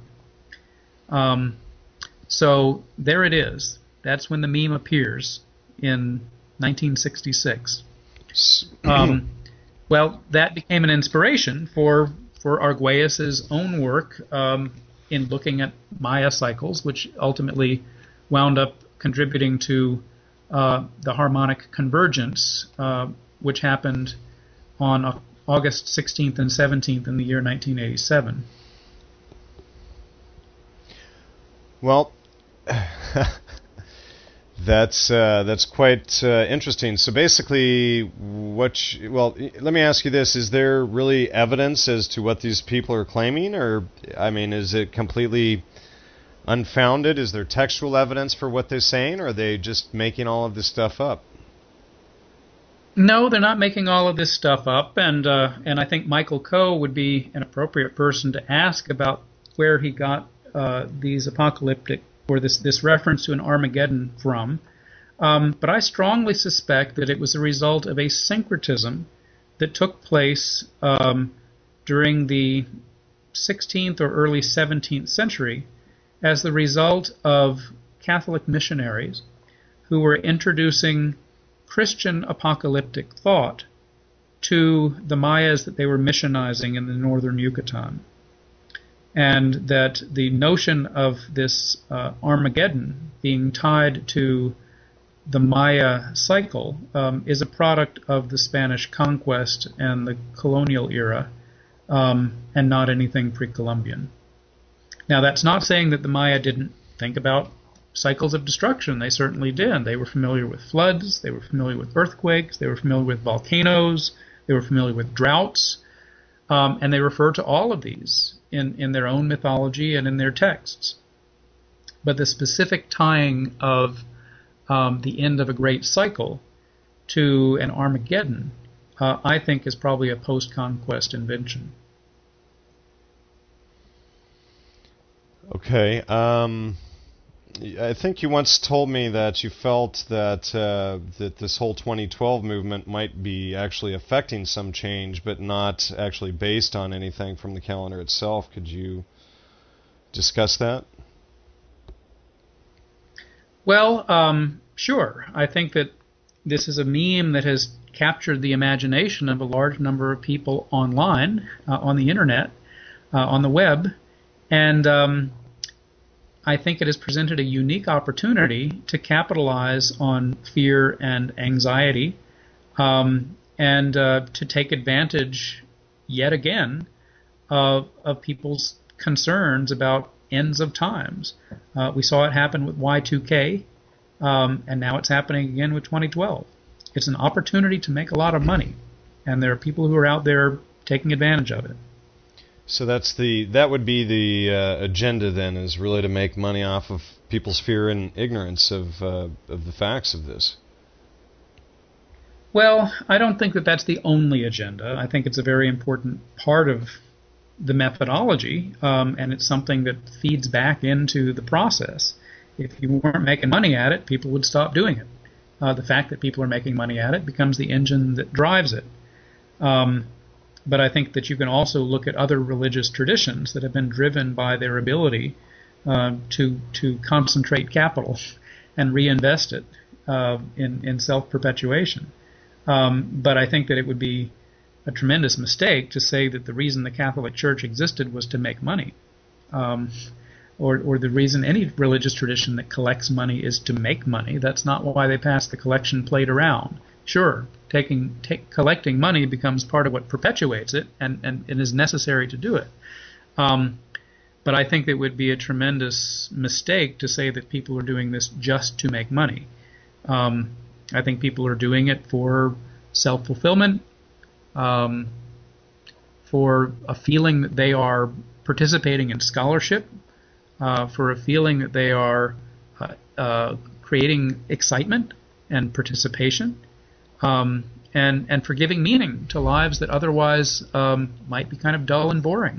Um, so there it is. That's when the meme appears in nineteen sixty-six. Um, well, that became an inspiration for for Arguelles' own work um, in looking at Maya cycles, which ultimately wound up contributing to uh, the harmonic convergence, uh, which happened on August sixteenth and seventeenth in the year nineteen eighty-seven. Well, That's uh, that's quite uh, interesting. So basically, what? You, well, let me ask you this: is there really evidence as to what these people are claiming, or I mean, is it completely unfounded? Is there textual evidence for what they're saying, or are they just making all of this stuff up? No, they're not making all of this stuff up, and uh, and I think Michael Coe would be an appropriate person to ask about where he got uh, these apocalyptic, or this, this reference to an Armageddon from. Um, but I strongly suspect that it was a result of a syncretism that took place um, during the sixteenth or early seventeenth century as the result of Catholic missionaries who were introducing Christian apocalyptic thought to the Mayas that they were missionizing in the northern Yucatan. And that the notion of this uh, Armageddon being tied to the Maya cycle um, is a product of the Spanish conquest and the colonial era, um, and not anything pre-Columbian. Now, that's not saying that the Maya didn't think about cycles of destruction. They certainly did. They were familiar with floods, they were familiar with earthquakes, they were familiar with volcanoes, they were familiar with droughts, um, and they refer to all of these in, in their own mythology and in their texts. But the specific tying of um, the end of a great cycle to an Armageddon, uh, I think, is probably a post-conquest invention. Okay. Um, I think you once told me that you felt that uh, that this whole twenty twelve movement might be actually affecting some change, but not actually based on anything from the calendar itself. Could you discuss that? Well, um, sure. I think that this is a meme that has captured the imagination of a large number of people online, uh, on the internet, uh, on the web, and um, I think it has presented a unique opportunity to capitalize on fear and anxiety, um, and uh, to take advantage yet again of, of people's concerns about ends of times. Uh, we saw it happen with Y two K Um, and now it's happening again with twenty twelve. It's an opportunity to make a lot of money, and there are people who are out there taking advantage of it. So that's the that would be the uh, agenda then, is really to make money off of people's fear and ignorance of uh, of the facts of this. Well, I don't think that that's the only agenda. I think it's a very important part of the methodology, um, and it's something that feeds back into the process. If you weren't making money at it, people would stop doing it. Uh, the fact that people are making money at it becomes the engine that drives it. Um, but I think that you can also look at other religious traditions that have been driven by their ability uh, to to concentrate capital and reinvest it uh, in, in self-perpetuation. Um, but I think that it would be a tremendous mistake to say that the reason the Catholic Church existed was to make money. Um, or, or the reason any religious tradition that collects money is to make money. That's not why they pass the collection plate around. Sure, taking take, collecting money becomes part of what perpetuates it, and, and, and is necessary to do it. Um, but I think it would be a tremendous mistake to say that people are doing this just to make money. Um, I think people are doing it for self-fulfillment, um, for a feeling that they are participating in scholarship, uh, for a feeling that they are uh, uh, creating excitement and participation, um, and and for giving meaning to lives that otherwise um, might be kind of dull and boring.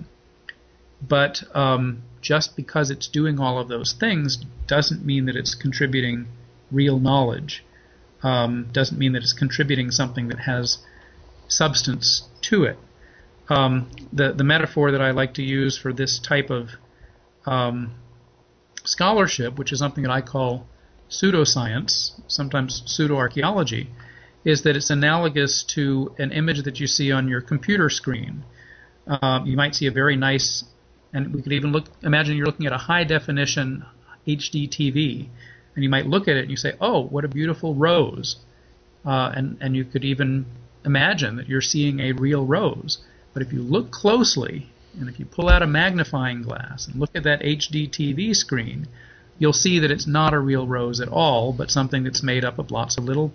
But um, just because it's doing all of those things doesn't mean that it's contributing real knowledge. Um, doesn't mean that it's contributing something that has substance to it. Um, the the metaphor that I like to use for this type of um, scholarship, which is something that I call pseudoscience, sometimes pseudo-archaeology, is that it's analogous to an image that you see on your computer screen. Uh, you might see a very nice, and we could even look. Imagine you're looking at a high-definition H D T V. And you might look at it and you say, oh, what a beautiful rose. Uh, and, and you could even imagine that you're seeing a real rose. But if you look closely, and if you pull out a magnifying glass and look at that H D T V screen, you'll see that it's not a real rose at all, but something that's made up of lots of little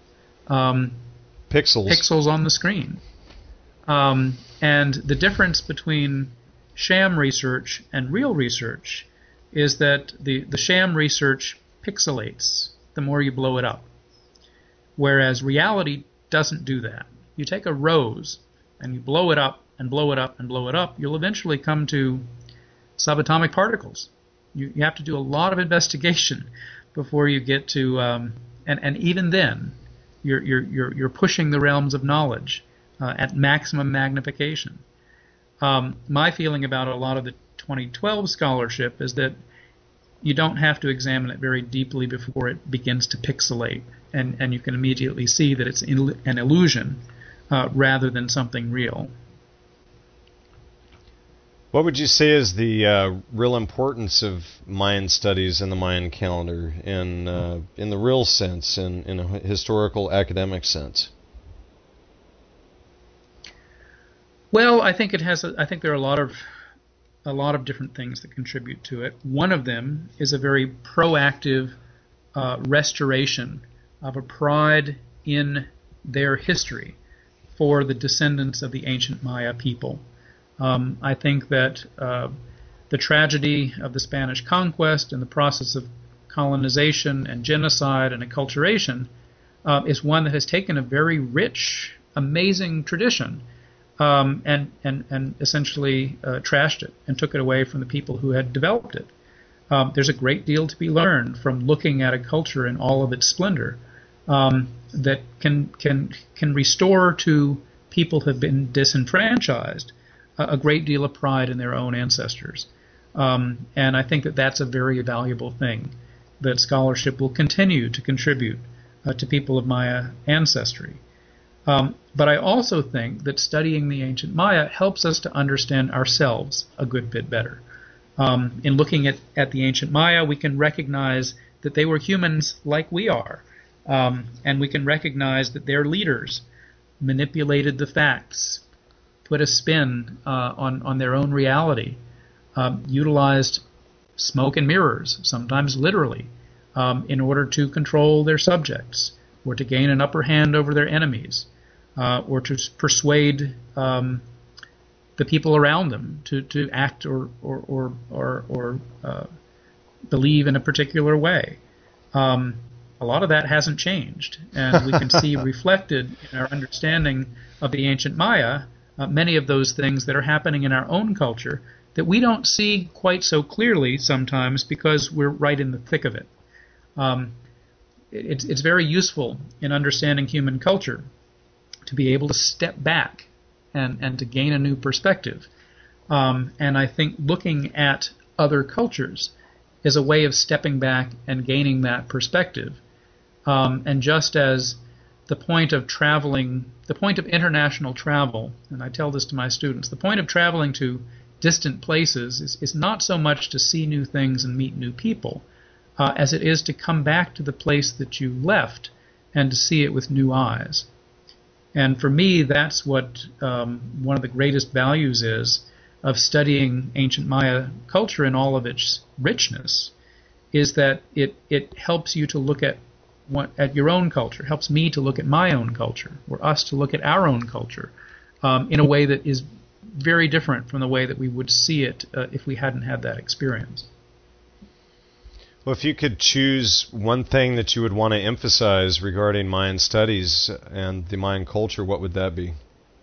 um, pixels. pixels on the screen. Um, and the difference between sham research and real research is that the, the sham research pixelates the more you blow it up, whereas reality doesn't do that. You take a rose and you blow it up and blow it up and blow it up, you'll eventually come to subatomic particles. You, you have to do a lot of investigation before you get to, um, and, and even then, you're, you're, you're, you're pushing the realms of knowledge uh, at maximum magnification. Um, my feeling about a lot of the twenty twelve scholarship is that you don't have to examine it very deeply before it begins to pixelate, and, and you can immediately see that it's in, an illusion uh, rather than something real. What would you say is the uh, real importance of Mayan studies and the Mayan calendar in uh, in the real sense, in, in a historical academic sense? Well, I think it has. A, I think there are a lot of a lot of different things that contribute to it. One of them is a very proactive uh, restoration of a pride in their history for the descendants of the ancient Maya people. Um, I think that uh, the tragedy of the Spanish conquest and the process of colonization and genocide and acculturation uh, is one that has taken a very rich, amazing tradition Um, and, and, and essentially uh, trashed it and took it away from the people who had developed it. Um, there's a great deal to be learned from looking at a culture in all of its splendor um, that can can can restore to people who have been disenfranchised a, a great deal of pride in their own ancestors. Um, and I think that that's a very valuable thing, that scholarship will continue to contribute uh, to people of Maya ancestry. Um, but I also think that studying the ancient Maya helps us to understand ourselves a good bit better. Um, in looking at, at the ancient Maya, we can recognize that they were humans like we are. Um, and we can recognize that their leaders manipulated the facts, put a spin uh, on, on their own reality, um, utilized smoke and mirrors, sometimes literally, um, in order to control their subjects, or to gain an upper hand over their enemies, uh, or to persuade um, the people around them to, to act or or or or, or uh, believe in a particular way. Um, a lot of that hasn't changed, and we can see reflected in our understanding of the ancient Maya uh, many of those things that are happening in our own culture that we don't see quite so clearly sometimes because we're right in the thick of it. Um, it's, it's very useful in understanding human culture to be able to step back and, and to gain a new perspective. Um, and I think looking at other cultures is a way of stepping back and gaining that perspective. Um, and just as the point of traveling, the point of international travel, and I tell this to my students, the point of traveling to distant places is, is not so much to see new things and meet new people, uh, as it is to come back to the place that you left and to see it with new eyes. And for me, that's what um, one of the greatest values is of studying ancient Maya culture in all of its richness, is that it, it helps you to look at what, at your own culture, helps me to look at my own culture, or us to look at our own culture um, in a way that is very different from the way that we would see it uh, if we hadn't had that experience. Well, if you could choose one thing that you would want to emphasize regarding Mayan studies and the Mayan culture, what would that be?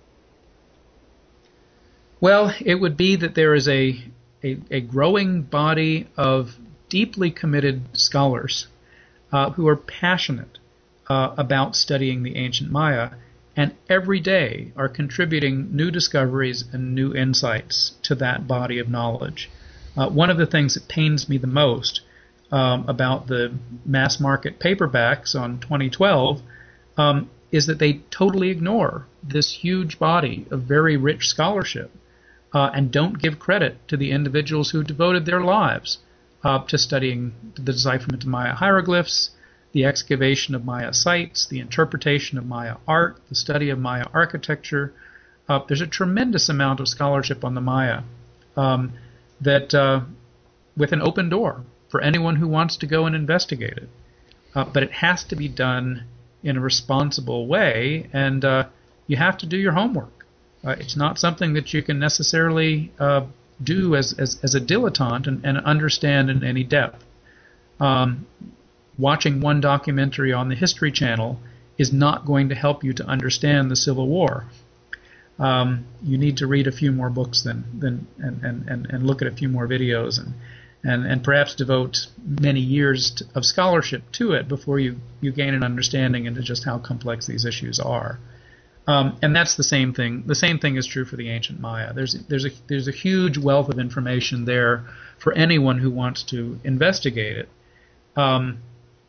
Well, it would be that there is a, a, a growing body of deeply committed scholars uh, who are passionate uh, about studying the ancient Maya, and every day are contributing new discoveries and new insights to that body of knowledge. Uh, one of the things that pains me the most um, about the mass market paperbacks on twenty twelve um, is that they totally ignore this huge body of very rich scholarship uh, and don't give credit to the individuals who devoted their lives uh, to studying the decipherment of Maya hieroglyphs, the excavation of Maya sites, the interpretation of Maya art, the study of Maya architecture. Uh, there's a tremendous amount of scholarship on the Maya um, that, uh, with an open door for anyone who wants to go and investigate it. Uh, but it has to be done in a responsible way, and uh, you have to do your homework. Uh, it's not something that you can necessarily uh, do as, as, as a dilettante and, and understand in any depth. Um, Watching one documentary on the History Channel is not going to help you to understand the Civil War. Um, you need to read a few more books than, than and, and, and, and look at a few more videos and, and, and perhaps devote many years to, of scholarship to it before you, you gain an understanding into just how complex these issues are. Um, and that's the same thing. The same thing is true for the ancient Maya. There's there's a there's a huge wealth of information there for anyone who wants to investigate it. Um,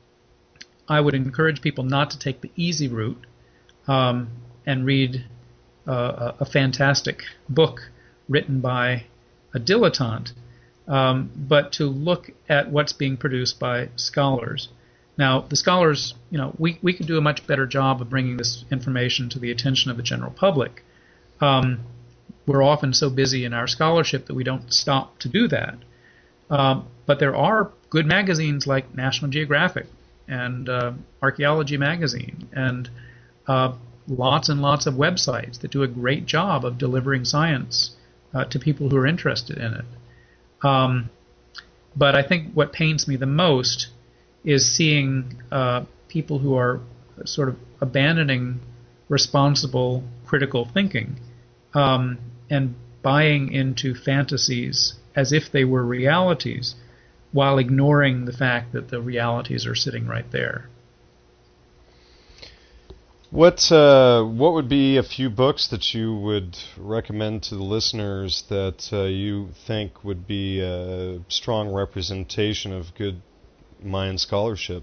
I would encourage people not to take the easy route um, and read uh, a fantastic book written by a dilettante, um, but to look at what's being produced by scholars. Now, the scholars, you know, we, we could do a much better job of bringing this information to the attention of the general public. Um, we're often so busy in our scholarship that we don't stop to do that. Um, but there are good magazines like National Geographic and uh, Archaeology Magazine, and uh, lots and lots of websites that do a great job of delivering science uh, to people who are interested in it. Um, but I think what pains me the most is seeing uh, people who are sort of abandoning responsible critical thinking um, and buying into fantasies as if they were realities, while ignoring the fact that the realities are sitting right there. What uh, what would be a few books that you would recommend to the listeners that uh, you think would be a strong representation of good Mayan scholarship?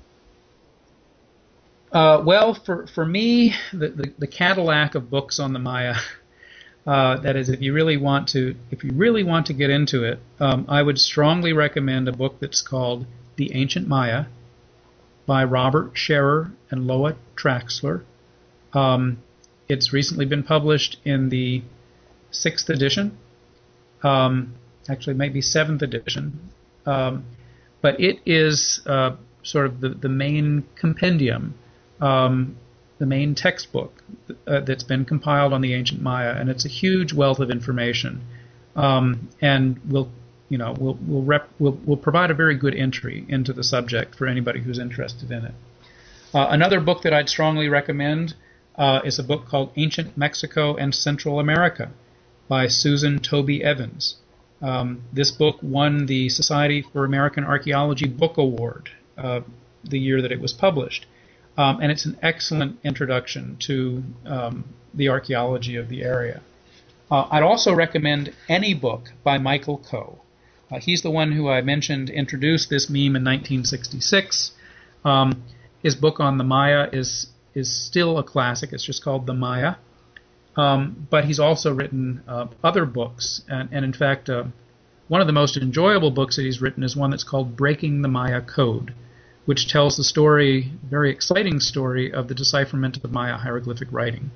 Uh, well, for for me, the, the, the Cadillac of books on the Maya. Uh, that is, if you really want to, if you really want to get into it, um, I would strongly recommend a book that's called The Ancient Maya by Robert Scherer and Loa Traxler. Um, it's recently been published in the sixth edition, um, actually maybe seventh edition, um, but it is uh, sort of the, the main compendium, um, the main textbook uh, that's been compiled on the ancient Maya, and it's a huge wealth of information, um, and will you know will will rep, will will provide a very good entry into the subject for anybody who's interested in it. Uh, another book that I'd strongly recommend uh, is a book called Ancient Mexico and Central America by Susan Toby Evans. Um, this book won the Society for American Archaeology Book Award uh, the year that it was published. Um, and it's an excellent introduction to um, the archaeology of the area. Uh, I'd also recommend any book by Michael Coe. Uh, he's the one who I mentioned introduced this meme in nineteen sixty-six. Um, his book on the Maya is is still a classic. It's just called The Maya. Um, but he's also written uh, other books, and, and in fact, uh, one of the most enjoyable books that he's written is one that's called Breaking the Maya Code, which tells the story, very exciting story, of the decipherment of Maya hieroglyphic writing.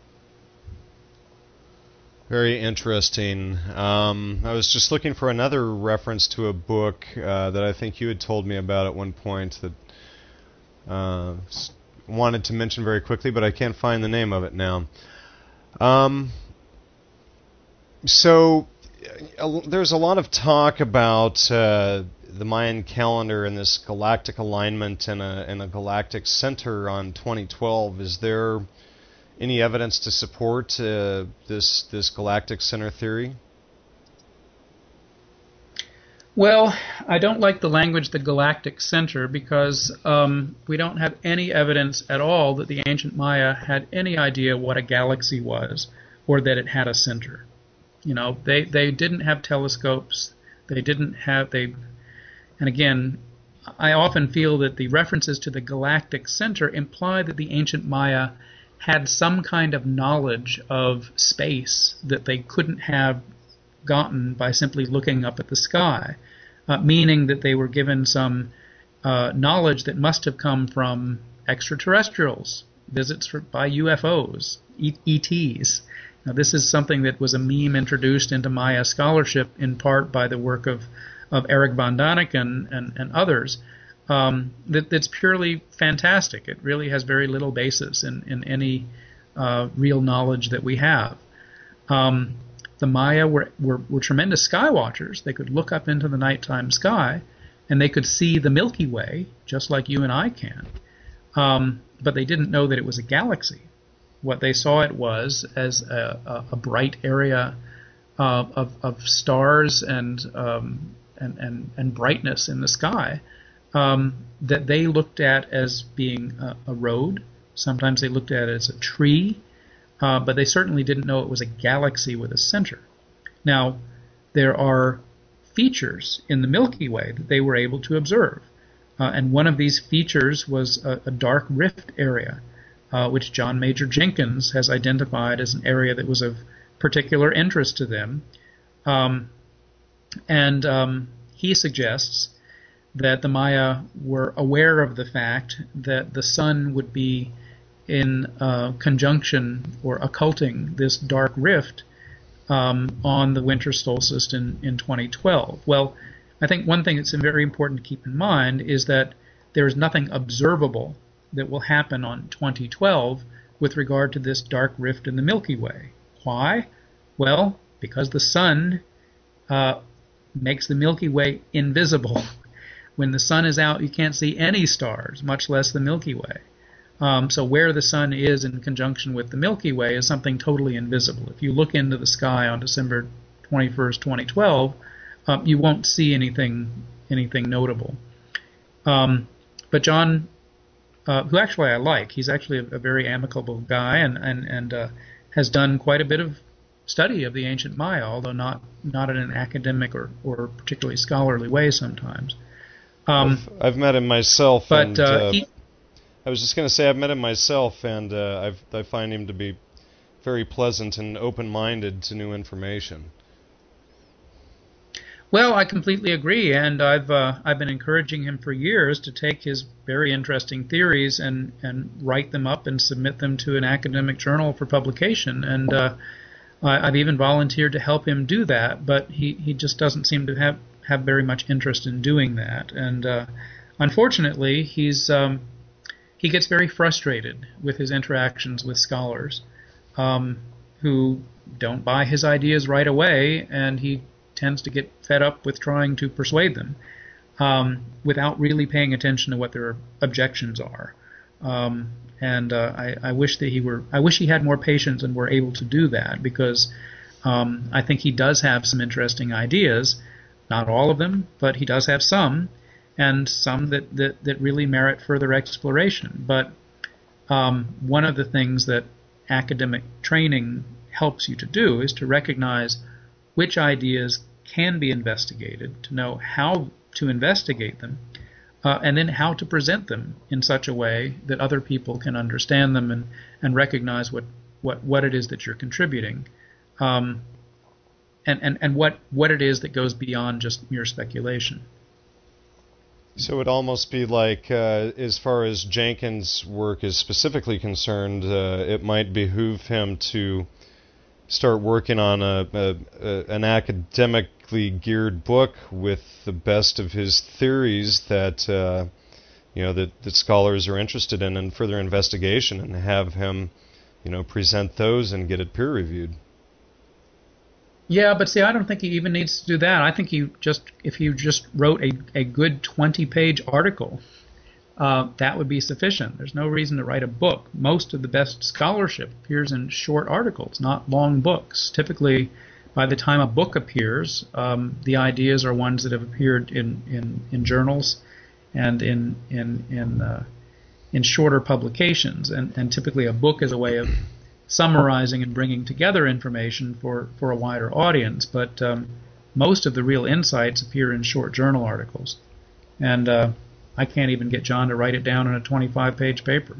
Very interesting. Um, I was just looking for another reference to a book uh, that I think you had told me about at one point that uh, wanted to mention very quickly, but I can't find the name of it now. Um, so uh, there's a lot of talk about uh, the Mayan calendar and this galactic alignment and a, and a galactic center on twenty twelve. Is there any evidence to support uh, this this galactic center theory? Well, I don't like the language, the galactic center, because um, we don't have any evidence at all that the ancient Maya had any idea what a galaxy was or that it had a center. You know, they, they didn't have telescopes. They didn't have, they, and again, I often feel that the references to the galactic center imply that the ancient Maya had some kind of knowledge of space that they couldn't have gotten by simply looking up at the sky, uh, meaning that they were given some uh, knowledge that must have come from extraterrestrials, visits for, by U F Os, E Ts. Now, this is something that was a meme introduced into Maya scholarship in part by the work of, of Eric von Daniken and, and others. Um, that, that's purely fantastic. It really has very little basis in, in any uh, real knowledge that we have. Um, The Maya were, were, were tremendous sky watchers. They could look up into the nighttime sky, and they could see the Milky Way, just like you and I can. Um, but they didn't know that it was a galaxy. What they saw it was as a, a, a bright area uh, of, of stars and, um, and, and, and brightness in the sky um, that they looked at as being a, a road. Sometimes they looked at it as a tree. Uh, but they certainly didn't know it was a galaxy with a center. Now, there are features in the Milky Way that they were able to observe. Uh, and one of these features was a, a dark rift area, uh, which John Major Jenkins has identified as an area that was of particular interest to them. Um, and um, he suggests that the Maya were aware of the fact that the sun would be in uh, conjunction or occulting this dark rift um, on the winter solstice in, in twenty twelve. Well, I think one thing that's very important to keep in mind is that there is nothing observable that will happen on twenty twelve with regard to this dark rift in the Milky Way. Why? Well, because the sun uh, makes the Milky Way invisible. When the sun is out, you can't see any stars, much less the Milky Way. Um, so where the sun is in conjunction with the Milky Way is something totally invisible. If you look into the sky on December twenty-first, twenty twelve, um, you won't see anything anything notable. Um, but John, uh, who actually I like, he's actually a, a very amicable guy and and and uh, has done quite a bit of study of the ancient Maya, although not not in an academic or, or particularly scholarly way sometimes. Um, I've, I've met him myself, but and uh, uh, he, I was just going to say I've met him myself, and uh, I've, I find him to be very pleasant and open-minded to new information. Well, I completely agree, and I've uh, I've been encouraging him for years to take his very interesting theories and, and write them up and submit them to an academic journal for publication. And uh, I've even volunteered to help him do that, but he, he just doesn't seem to have, have very much interest in doing that. And uh, unfortunately, he's um, he gets very frustrated with his interactions with scholars um, who don't buy his ideas right away, and he tends to get fed up with trying to persuade them um, without really paying attention to what their objections are. Um, and uh, I, I wish that he were. I wish he had more patience and were able to do that, because um, I think he does have some interesting ideas. Not all of them, but he does have some, and some that, that, that really merit further exploration. But um, one of the things that academic training helps you to do is to recognize which ideas can be investigated, to know how to investigate them, uh, and then how to present them in such a way that other people can understand them and, and recognize what, what, what it is that you're contributing. Um, And, and, and what, what it is that goes beyond just mere speculation. So it would almost be like, uh, as far as Jenkins' work is specifically concerned, uh, it might behoove him to start working on a, a, a an academically geared book with the best of his theories that uh, you know that, that scholars are interested in, and further investigation, and have him, you know, present those and get it peer reviewed. Yeah, but see, I don't think he even needs to do that. I think you just, if you just wrote a, a good twenty-page article, uh, that would be sufficient. There's no reason to write a book. Most of the best scholarship appears in short articles, not long books. Typically, by the time a book appears, um, the ideas are ones that have appeared in, in, in journals and in in in uh, in shorter publications. And, and typically, a book is a way of summarizing and bringing together information for, for a wider audience, but um, most of the real insights appear in short journal articles. And uh, I can't even get John to write it down in a twenty-five page paper.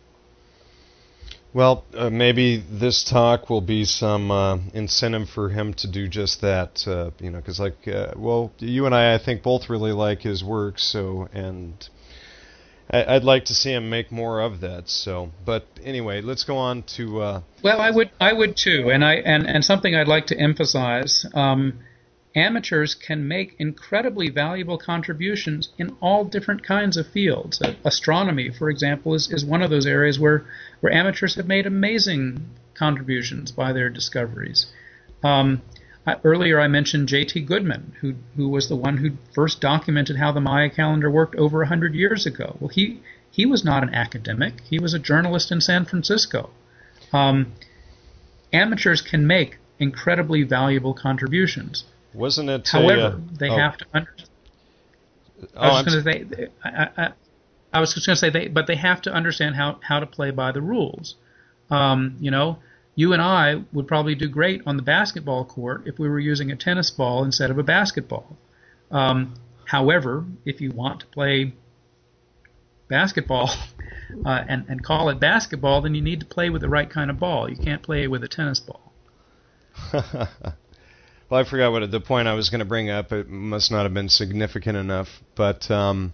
Well, uh, maybe this talk will be some uh, incentive for him to do just that, uh, you know, because like, uh, well, you and I, I think, both really like his work, so, and I'd like to see him make more of that. So, but anyway, let's go on to. Uh, well, I would, I would too, and I and, and something I'd like to emphasize: um, amateurs can make incredibly valuable contributions in all different kinds of fields. Uh, astronomy, for example, is, is one of those areas where where amateurs have made amazing contributions by their discoveries. Um, I, earlier, I mentioned J T Goodman, who who was the one who first documented how the Maya calendar worked over a hundred years ago. Well, he he was not an academic; he was a journalist in San Francisco. Um, amateurs can make incredibly valuable contributions. Wasn't it? However, a, uh, they oh. have to understand. Oh, I was just going to say, I, I, I was just going to say, they, but they have to understand how how to play by the rules. Um, you know. You and I would probably do great on the basketball court if we were using a tennis ball instead of a basketball. Um, however, if you want to play basketball uh, and, and call it basketball, then you need to play with the right kind of ball. You can't play with a tennis ball. Well, I forgot what the point I was going to bring up. It must not have been significant enough. But um,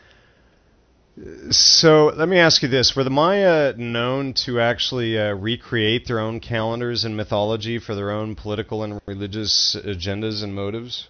so let me ask you this. Were the Maya known to actually uh, recreate their own calendars and mythology for their own political and religious agendas and motives?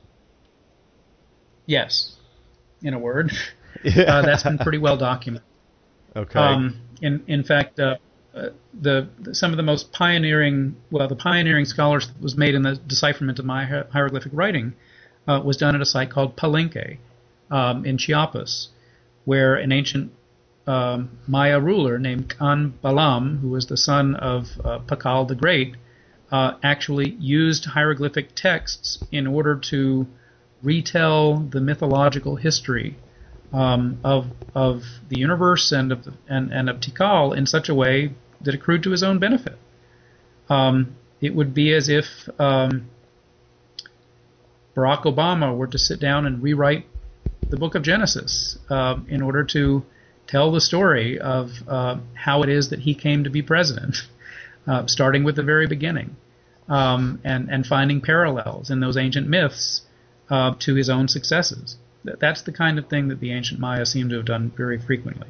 Yes, in a word. Yeah. uh, that's been pretty well documented. Okay. Um, in, in fact, uh, uh, the, the some of the most pioneering, well, the pioneering scholars that was made in the decipherment of Maya hieroglyphic writing uh, was done at a site called Palenque um, in Chiapas, where an ancient um, Maya ruler named Can Balam, who was the son of uh, Pakal the Great, uh, actually used hieroglyphic texts in order to retell the mythological history um, of of the universe and of the, and, and of Tikal in such a way that accrued to his own benefit. Um, it would be as if um, Barack Obama were to sit down and rewrite the book of Genesis uh, in order to tell the story of uh, how it is that he came to be president, uh, starting with the very beginning, um, and, and finding parallels in those ancient myths uh, to his own successes. That's the kind of thing that the ancient Maya seem to have done very frequently.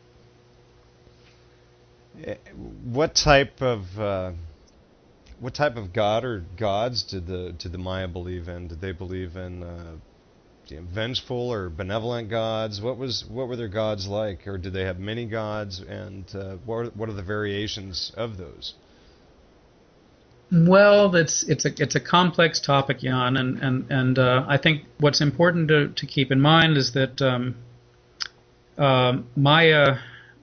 What type of uh, what type of god or gods did the did the Maya believe in? Did they believe in uh, you know, vengeful or benevolent gods? What was what were their gods like, or did they have many gods? And uh, what are, what are the variations of those? Well, that's it's a it's a complex topic, Jan, and and and uh, I think what's important to to keep in mind is that um, uh, Maya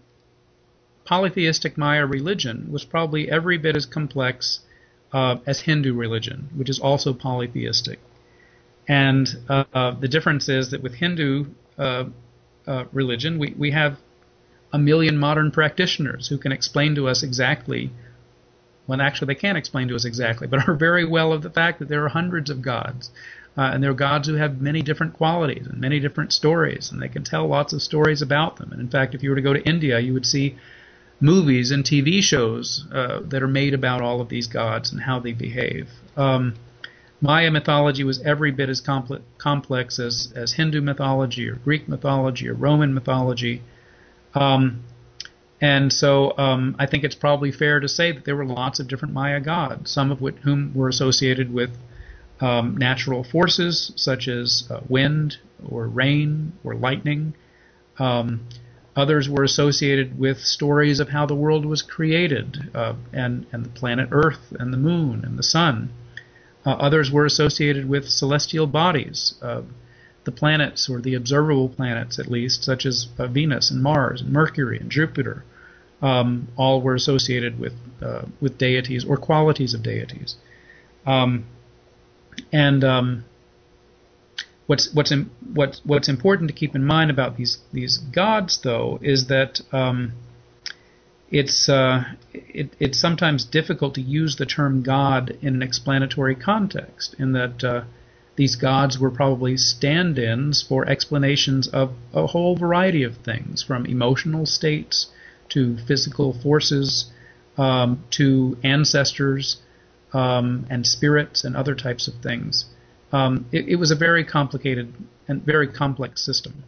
polytheistic Maya religion was probably every bit as complex uh, as Hindu religion, which is also polytheistic. And uh, uh, the difference is that with Hindu uh, uh, religion, we, we have a million modern practitioners who can explain to us exactly, well, actually they can't explain to us exactly, but are very well of the fact that there are hundreds of gods. Uh, and there are gods who have many different qualities and many different stories, and they can tell lots of stories about them. And in fact, if you were to go to India, you would see movies and T V shows uh, that are made about all of these gods and how they behave. Um, Maya mythology was every bit as compl- complex as, as Hindu mythology or Greek mythology or Roman mythology. Um, and so um, I think it's probably fair to say that there were lots of different Maya gods, some of which, whom were associated with um, natural forces such as uh, wind or rain or lightning. Um, Others were associated with stories of how the world was created, uh, and, and the planet Earth and the moon and the sun. Uh, others were associated with celestial bodies, uh, the planets, or the observable planets at least, such as uh, Venus and Mars and Mercury and Jupiter. Um, all were associated with uh, with deities or qualities of deities. Um, and um, What's what's in, what's what's important to keep in mind about these these gods, though, is that um, it's uh, it, it's sometimes difficult to use the term God in an explanatory context. In that uh, these gods were probably stand-ins for explanations of a whole variety of things, from emotional states to physical forces um, to ancestors um, and spirits and other types of things. Um, it, it was a very complicated and very complex system.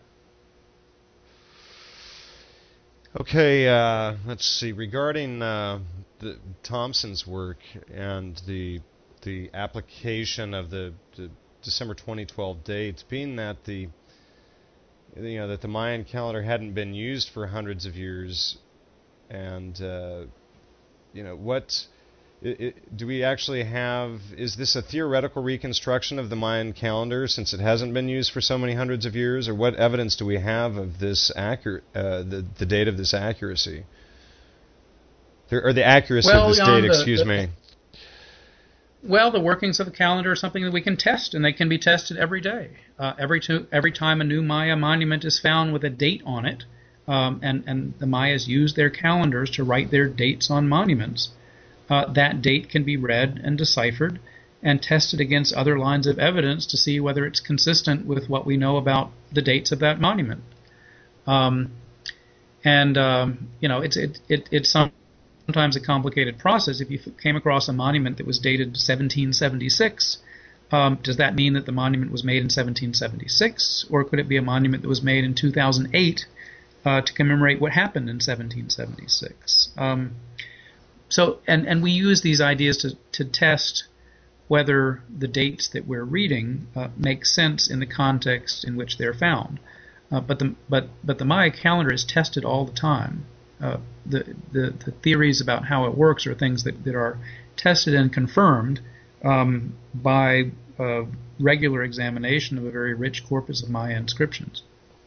Okay, uh, let's see. Regarding uh, the, Thompson's work and the the application of the, the December twenty twelve date, being that the you know that the Mayan calendar hadn't been used for hundreds of years, and uh, you know what. It, it, do we actually have, is this a theoretical reconstruction of the Mayan calendar since it hasn't been used for so many hundreds of years, or what evidence do we have of this accurate, uh, the, the date of this accuracy? There, or the accuracy well, of this Jan, date, the, excuse the, me. Well, the workings of the calendar are something that we can test, and they can be tested every day. Uh, every, to, every time a new Maya monument is found with a date on it, um, and, and the Mayas use their calendars to write their dates on monuments, Uh, that date can be read and deciphered and tested against other lines of evidence to see whether it's consistent with what we know about the dates of that monument. Um, and, um, you know, it's it, it, it's sometimes a complicated process. If you came across a monument that was dated seventeen seventy-six, um, does that mean that the monument was made in seventeen seventy-six? Or could it be a monument that was made in two thousand eight uh, to commemorate what happened in seventeen seventy-six? Um, So, and, and we use these ideas to, to test whether the dates that we're reading uh, make sense in the context in which they're found. Uh, but the but but the Maya calendar is tested all the time. Uh, the, the the theories about how it works are things that, that are tested and confirmed um, by uh, regular examination of a very rich corpus of Maya inscriptions.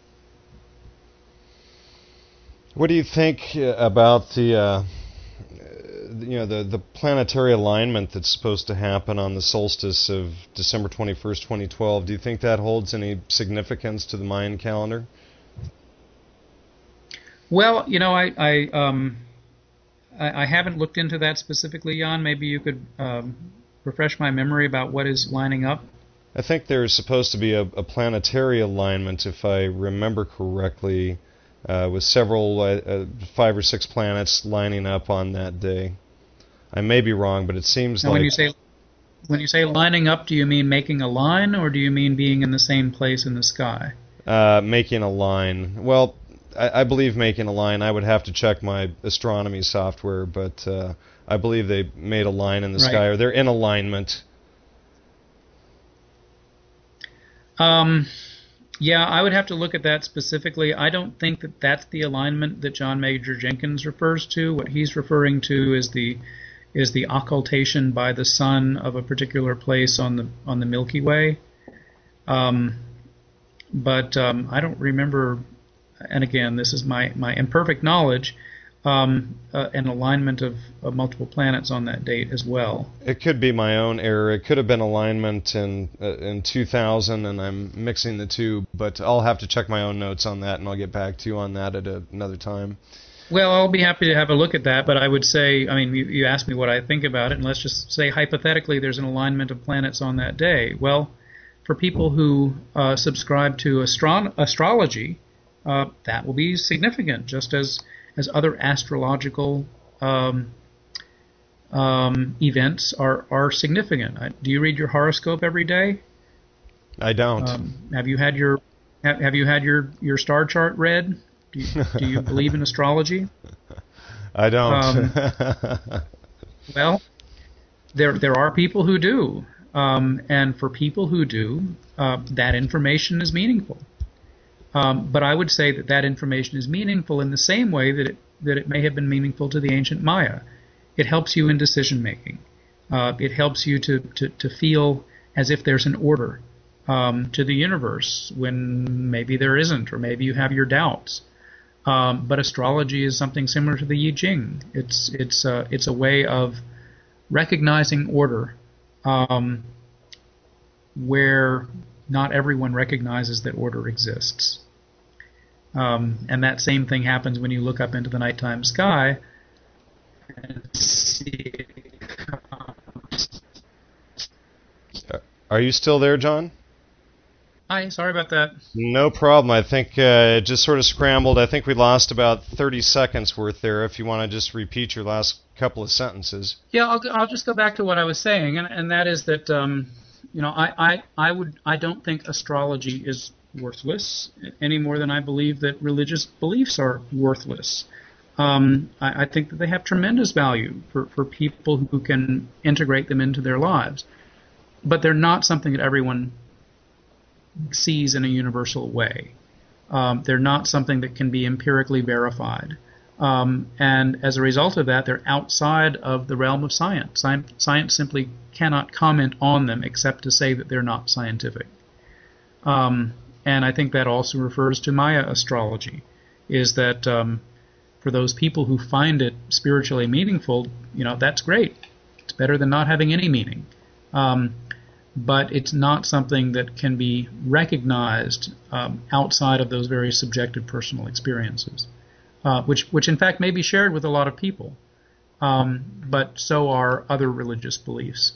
What do you think about the uh you know, the, the planetary alignment that's supposed to happen on the solstice of December twenty-first, twenty twelve? Do you think that holds any significance to the Mayan calendar? Well, you know, I I, um, I, I haven't looked into that specifically, Jan. Maybe you could um, refresh my memory about what is lining up. I think there's supposed to be a, a planetary alignment, if I remember correctly, uh, with several, uh, uh, five or six planets lining up on that day. I may be wrong, but it seems now like... When you say when you say lining up, do you mean making a line, or do you mean being in the same place in the sky? Uh, making a line. Well, I, I believe making a line. I would have to check my astronomy software, but uh, I believe they made a line in the right. sky, or they're in alignment. Um, yeah, I would have to look at that specifically. I don't think that that's the alignment that John Major Jenkins refers to. What he's referring to is the is the occultation by the sun of a particular place on the on the Milky Way. Um, but um, I don't remember. And again, this is my my imperfect knowledge. Um, uh, an alignment of, of multiple planets on that date as well. It could be my own error. It could have been alignment in uh, in two thousand, and I'm mixing the two. But I'll have to check my own notes on that, and I'll get back to you on that at a, another time. Well, I'll be happy to have a look at that, but I would say, I mean, you, you asked me what I think about it, and let's just say hypothetically there's an alignment of planets on that day. Well, for people who uh, subscribe to astro- astrology, uh, that will be significant, just as as other astrological um, um, events are, are significant. Uh, do you read your horoscope every day? I don't. Um, have you had your have, have you had your, your star chart read? Do you, do you believe in astrology? I don't. Um, well, there there are people who do, um, and for people who do, uh, that information is meaningful. Um, but I would say that that information is meaningful in the same way that it that it may have been meaningful to the ancient Maya. It helps you in decision making. Uh, it helps you to, to, to feel as if there's an order um, to the universe when maybe there isn't, or maybe you have your doubts. Um, but astrology is something similar to the I Ching. It's it's uh, it's a way of recognizing order um, where not everyone recognizes that order exists. Um, and that same thing happens when you look up into the nighttime sky and see. Are you still there, John? Hi, sorry about that. No problem. I think uh, it just sort of scrambled. I think we lost about thirty seconds worth there. If you want to just repeat your last couple of sentences. Yeah, I'll I'll just go back to what I was saying, and and that is that um, you know I, I I would I don't think astrology is worthless any more than I believe that religious beliefs are worthless. Um, I, I think that they have tremendous value for, for people who can integrate them into their lives. But they're not something that everyone sees in a universal way. Um, they're not something that can be empirically verified. Um, and as a result of that, they're outside of the realm of science. Science, science simply cannot comment on them except to say that they're not scientific. Um, and I think that also refers to Maya astrology, is that um, for those people who find it spiritually meaningful, you know, that's great. It's better than not having any meaning. Um, but it's not something that can be recognized um, outside of those very subjective personal experiences, uh, which, which in fact may be shared with a lot of people, um, but so are other religious beliefs.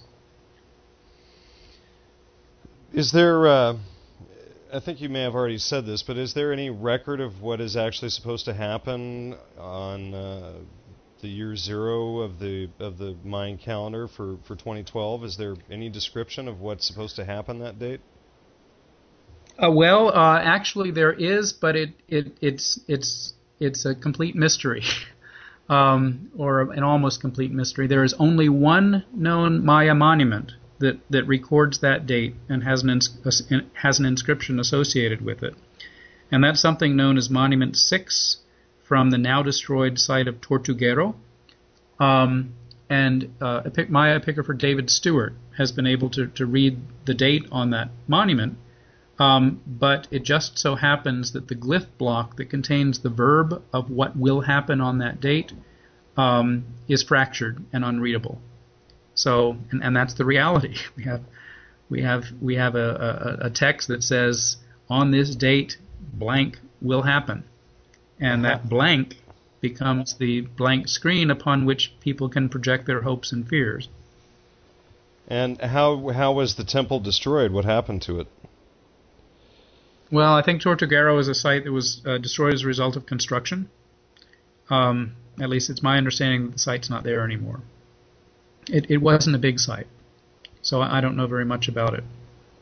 Is there, uh, I think you may have already said this, but is there any record of what is actually supposed to happen on uh, the year zero of the of the Mayan calendar for, for twenty twelve? Is there any description of what's supposed to happen that date? Uh, well, uh, actually there is, but it, it it's it's it's a complete mystery, um, or an almost complete mystery. There is only one known Maya monument that, that records that date and has an ins- has an inscription associated with it, and that's something known as Monument Six from the now destroyed site of Tortuguero. Um, and uh, epic- Maya epigrapher David Stewart has been able to, to read the date on that monument, um, but it just so happens that the glyph block that contains the verb of what will happen on that date um, is fractured and unreadable. So, and, and that's the reality. We have, we have, we have a, a, a text that says, on this date, blank will happen. And that blank becomes the blank screen upon which people can project their hopes and fears. And how how was the temple destroyed? What happened to it? Well, I think Tortuguero is a site that was uh, destroyed as a result of construction. Um, at least it's my understanding that the site's not there anymore. It, it wasn't a big site, so I don't know very much about it.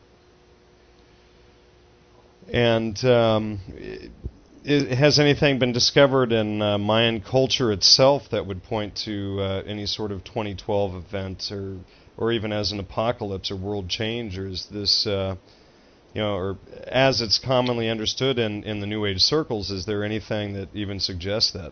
And um, it, has anything been discovered in uh, Mayan culture itself that would point to uh, any sort of twenty twelve event, or or even as an apocalypse or world change, or is this uh, you know, or as it's commonly understood in, in the New Age circles, is there anything that even suggests that?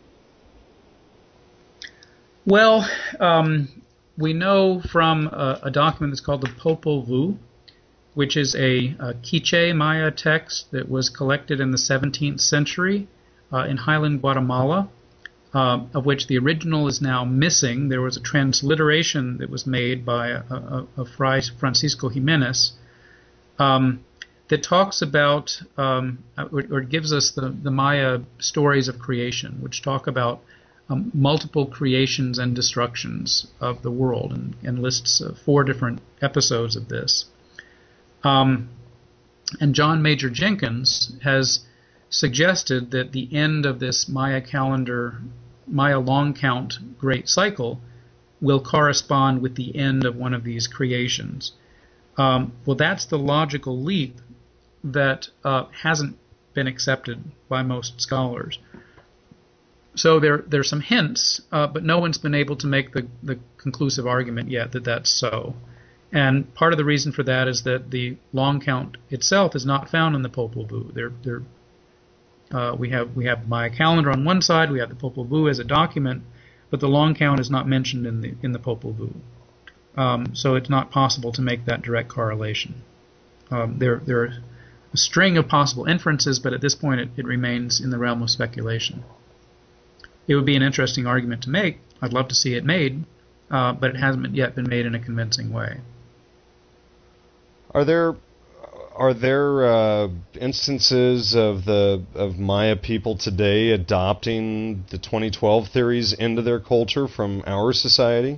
Well, um, we know from a, a document that's called the Popol Vuh, which is a, a Quiche Maya text that was collected in the seventeenth century uh, in Highland, Guatemala, uh, of which the original is now missing. There was a transliteration that was made by a, a, a Fray Francisco Jimenez um, that talks about, um, or, or gives us the, the Maya stories of creation, which talk about Um, multiple creations and destructions of the world, and, and lists uh, four different episodes of this. Um, and John Major Jenkins has suggested that the end of this Maya calendar, Maya long count great cycle, will correspond with the end of one of these creations. Um, well, that's the logical leap that uh, hasn't been accepted by most scholars. So there there's some hints, uh, but no one's been able to make the, the conclusive argument yet that that's so. And part of the reason for that is that the long count itself is not found in the Popol Vuh. They're, they're, uh, we have we have Maya calendar on one side, we have the Popol Vuh as a document, but the long count is not mentioned in the in the Popol Vuh. Um, so it's not possible to make that direct correlation. Um, there there are a string of possible inferences, but at this point it, it remains in the realm of speculation. It would be an interesting argument to make. I'd love to see it made, uh, but it hasn't yet been made in a convincing way. Are there are there uh, instances of the of Maya people today adopting the twenty twelve theories into their culture from our society?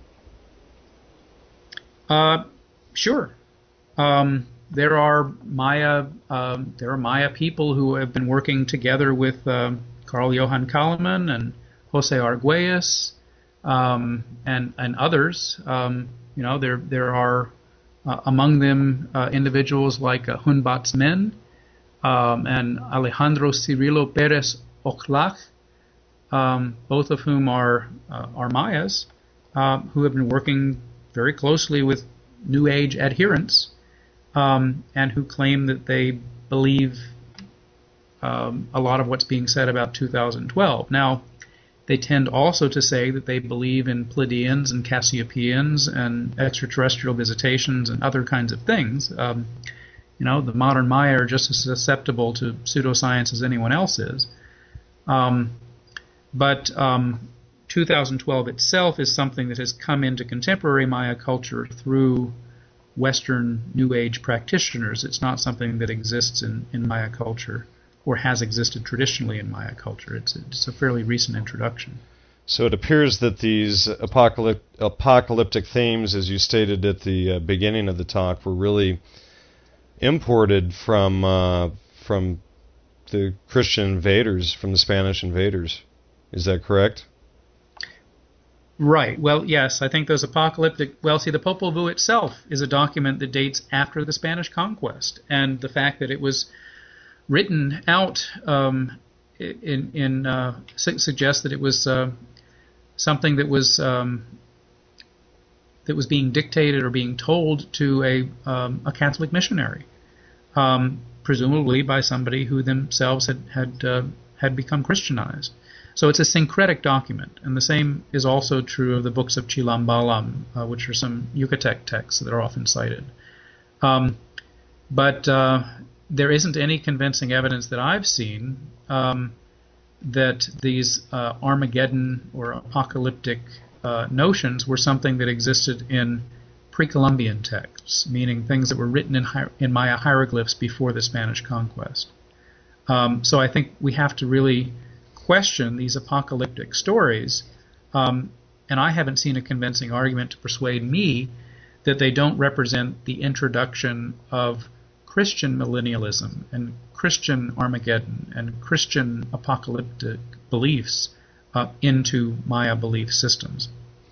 Uh, sure. Um, there are Maya um, there are Maya people who have been working together with Um, Carl Johan Kaleman and Jose Arguelles, um, and and others. Um, you know, there there are uh, among them uh, individuals like uh, Hunbatz Men um, and Alejandro Cirilo Perez Oclach, um, both of whom are uh, are Mayas, uh, who have been working very closely with New Age adherents, um, and who claim that they believe Um, a lot of what's being said about two thousand twelve. Now, they tend also to say that they believe in Pleiadians and Cassiopeians and extraterrestrial visitations and other kinds of things. Um, you know, the modern Maya are just as susceptible to pseudoscience as anyone else is. Um, but um, two thousand twelve itself is something that has come into contemporary Maya culture through Western New Age practitioners. It's not something that exists in, in Maya culture, or has existed traditionally in Maya culture. It's, it's a fairly recent introduction. So it appears that these apocalypt, apocalyptic themes, as you stated at the uh, beginning of the talk, were really imported from uh, from the Christian invaders, from the Spanish invaders. Is that correct? Right. Well, yes, I think those apocalyptic... Well, see, the Popol Vuh itself is a document that dates after the Spanish conquest, and the fact that it was written out um, in, in uh, su- suggests that it was uh, something that was um, that was being dictated or being told to a um, a Catholic missionary, um, presumably by somebody who themselves had had uh, had become Christianized. So it's a syncretic document, and the same is also true of the books of Chilam Balam, uh, which are some Yucatec texts that are often cited. Um, but uh, there isn't any convincing evidence that I've seen um, that these uh, Armageddon or apocalyptic uh, notions were something that existed in pre-Columbian texts, meaning things that were written in, hi- in Maya hieroglyphs before the Spanish conquest. Um, so I think we have to really question these apocalyptic stories, um, and I haven't seen a convincing argument to persuade me that they don't represent the introduction of Christian millennialism and Christian Armageddon and Christian apocalyptic beliefs uh, into Maya belief systems.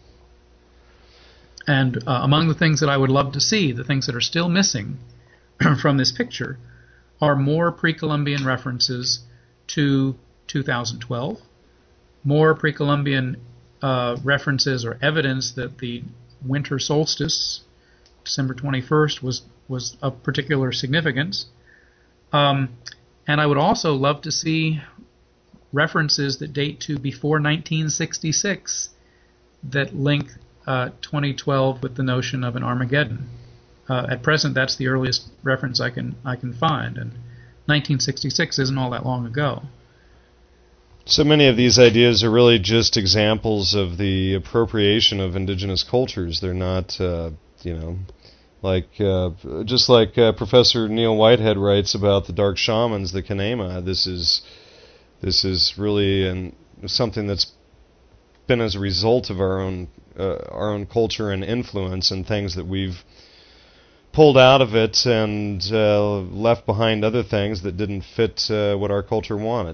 And uh, among the things that I would love to see, the things that are still missing from this picture, are more pre-Columbian references to two thousand twelve, more pre-Columbian uh, references or evidence that the winter solstice, December twenty-first, was was of particular significance. Um, and I would also love to see references that date to before nineteen sixty-six that link uh, twenty twelve with the notion of an Armageddon. Uh, at present, that's the earliest reference I can I can find, and nineteen sixty-six isn't all that long ago. So many of these ideas are really just examples of the appropriation of indigenous cultures. They're not, uh, you know, like uh, just like uh, Professor Neil Whitehead writes about the dark shamans, the Kanema. This is this is really an, something that's been as a result of our own uh, our own culture and influence, and things that we've pulled out of it and uh, left behind other things that didn't fit uh, what our culture wanted.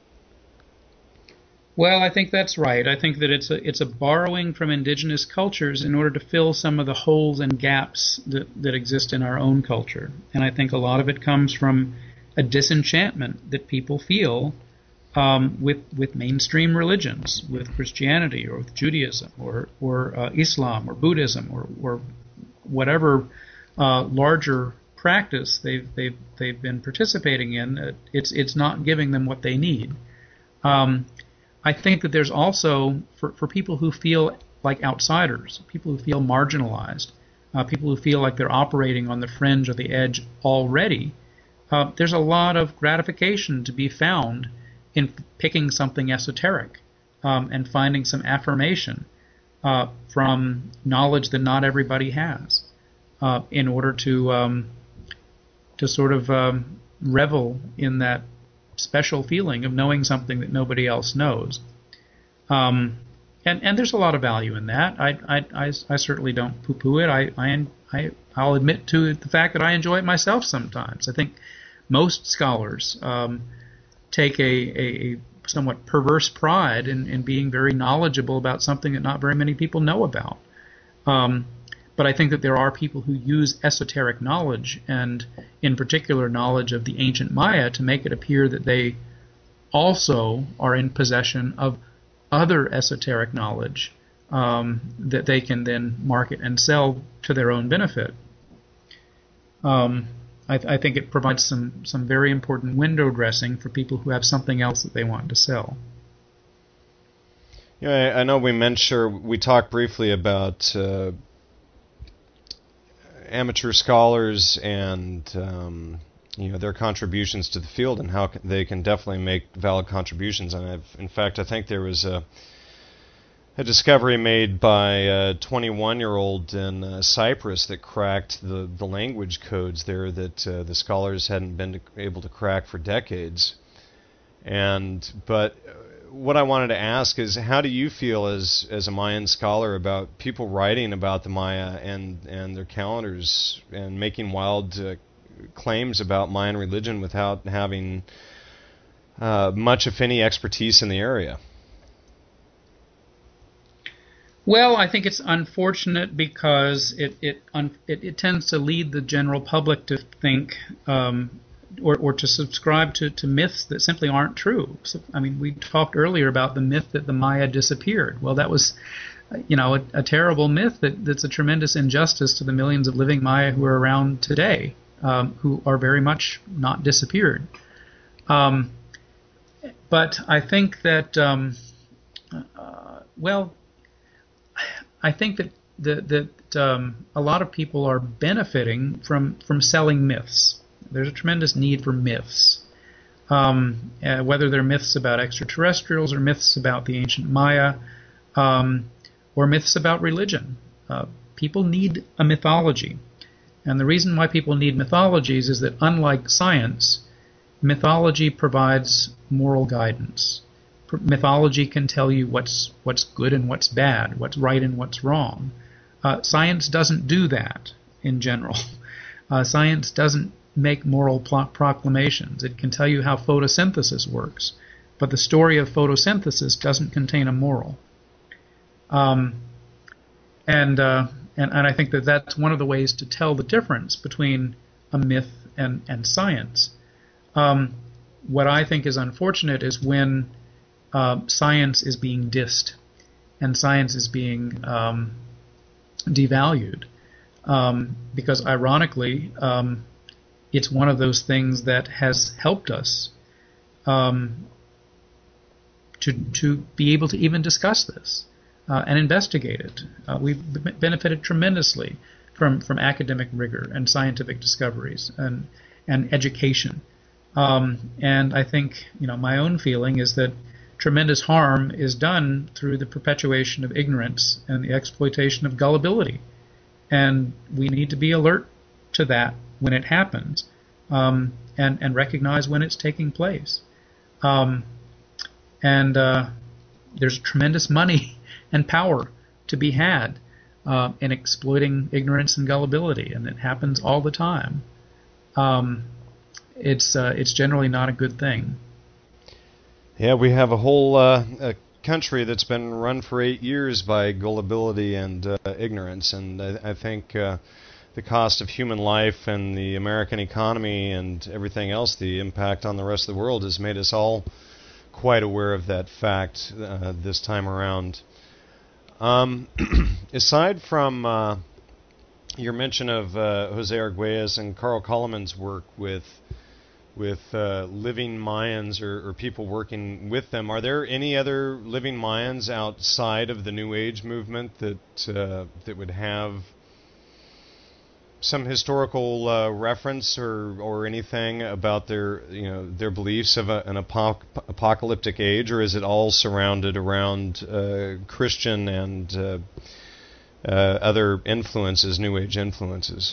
Well, I think that's right. I think that it's a it's a borrowing from indigenous cultures in order to fill some of the holes and gaps that, that exist in our own culture. And I think a lot of it comes from a disenchantment that people feel um, with with mainstream religions, with Christianity or with Judaism or or uh, Islam or Buddhism or or whatever uh, larger practice they've they've they've been participating in. Uh, it's it's not giving them what they need. Um, I think that there's also, for, for people who feel like outsiders, people who feel marginalized, uh, people who feel like they're operating on the fringe or the edge already, uh, there's a lot of gratification to be found in picking something esoteric um, and finding some affirmation uh, from knowledge that not everybody has uh, in order to, um, to sort of um, revel in that special feeling of knowing something that nobody else knows. Um, and, and there's a lot of value in that. I, I, I, I certainly don't poo-poo it. I, I, I, I'll admit to the fact that I enjoy it myself sometimes. I think most scholars um, take a, a, a somewhat perverse pride in, in being very knowledgeable about something that not very many people know about. Um, But I think that there are people who use esoteric knowledge, and in particular knowledge of the ancient Maya, to make it appear that they also are in possession of other esoteric knowledge um, that they can then market and sell to their own benefit. Um, I, th- I think it provides some, some very important window dressing for people who have something else that they want to sell. Yeah, I, I know we mentioned, we talked briefly about uh, amateur scholars and um, you know, their contributions to the field, and how they can definitely make valid contributions. And I've, in fact, I think there was a, a discovery made by a twenty-one-year-old in uh, Cyprus that cracked the, the language codes there that uh, the scholars hadn't been to, able to crack for decades. And but what I wanted to ask is, how do you feel as as a Mayan scholar about people writing about the Maya and, and their calendars and making wild uh, claims about Mayan religion without having uh, much, if any, expertise in the area? Well, I think it's unfortunate because it it, un, it, it tends to lead the general public to think um, Or, or to subscribe to, to myths that simply aren't true. So, I mean, we talked earlier about the myth that the Maya disappeared. Well, that was, you know, a, a terrible myth that, that's a tremendous injustice to the millions of living Maya who are around today, um, who are very much not disappeared. Um, but I think that, um, uh, well, I think that that, that um, a lot of people are benefiting from, from selling myths. There's a tremendous need for myths, um, uh, whether they're myths about extraterrestrials or myths about the ancient Maya, um, or myths about religion. Uh, people need a mythology. And the reason why people need mythologies is that, unlike science, mythology provides moral guidance. P- mythology can tell you what's what's good and what's bad, what's right and what's wrong. Uh, science doesn't do that in general. Uh, science doesn't make moral pro- proclamations. It can tell you how photosynthesis works, but the story of photosynthesis doesn't contain a moral. Um, and, uh, and and I think that that's one of the ways to tell the difference between a myth and, and science. Um, what I think is unfortunate is when uh, science is being dissed and science is being um, devalued. um, because ironically, um, it's one of those things that has helped us um, to to be able to even discuss this uh, and investigate it. Uh, we've b- benefited tremendously from from academic rigor and scientific discoveries and and education. Um, and I think, you know, my own feeling is that tremendous harm is done through the perpetuation of ignorance and the exploitation of gullibility. And we need to be alert to that when it happens, um, and, and recognize when it's taking place. Um, and uh, there's tremendous money and power to be had uh, in exploiting ignorance and gullibility, and it happens all the time. Um, it's uh, it's generally not a good thing. Yeah, we have a whole uh, a country that's been run for eight years by gullibility and uh, ignorance, and I, I think uh, the cost of human life and the American economy and everything else, the impact on the rest of the world, has made us all quite aware of that fact uh, this time around. Um, aside from uh, your mention of uh, Jose Arguelles and Carl Koloman's work with with uh, living Mayans or, or people working with them, are there any other living Mayans outside of the New Age movement that uh, that would have some historical uh, reference or, or anything about their you know their beliefs of a, an apoc- apocalyptic age, or is it all surrounded around uh, Christian and uh, uh, other influences, New Age influences?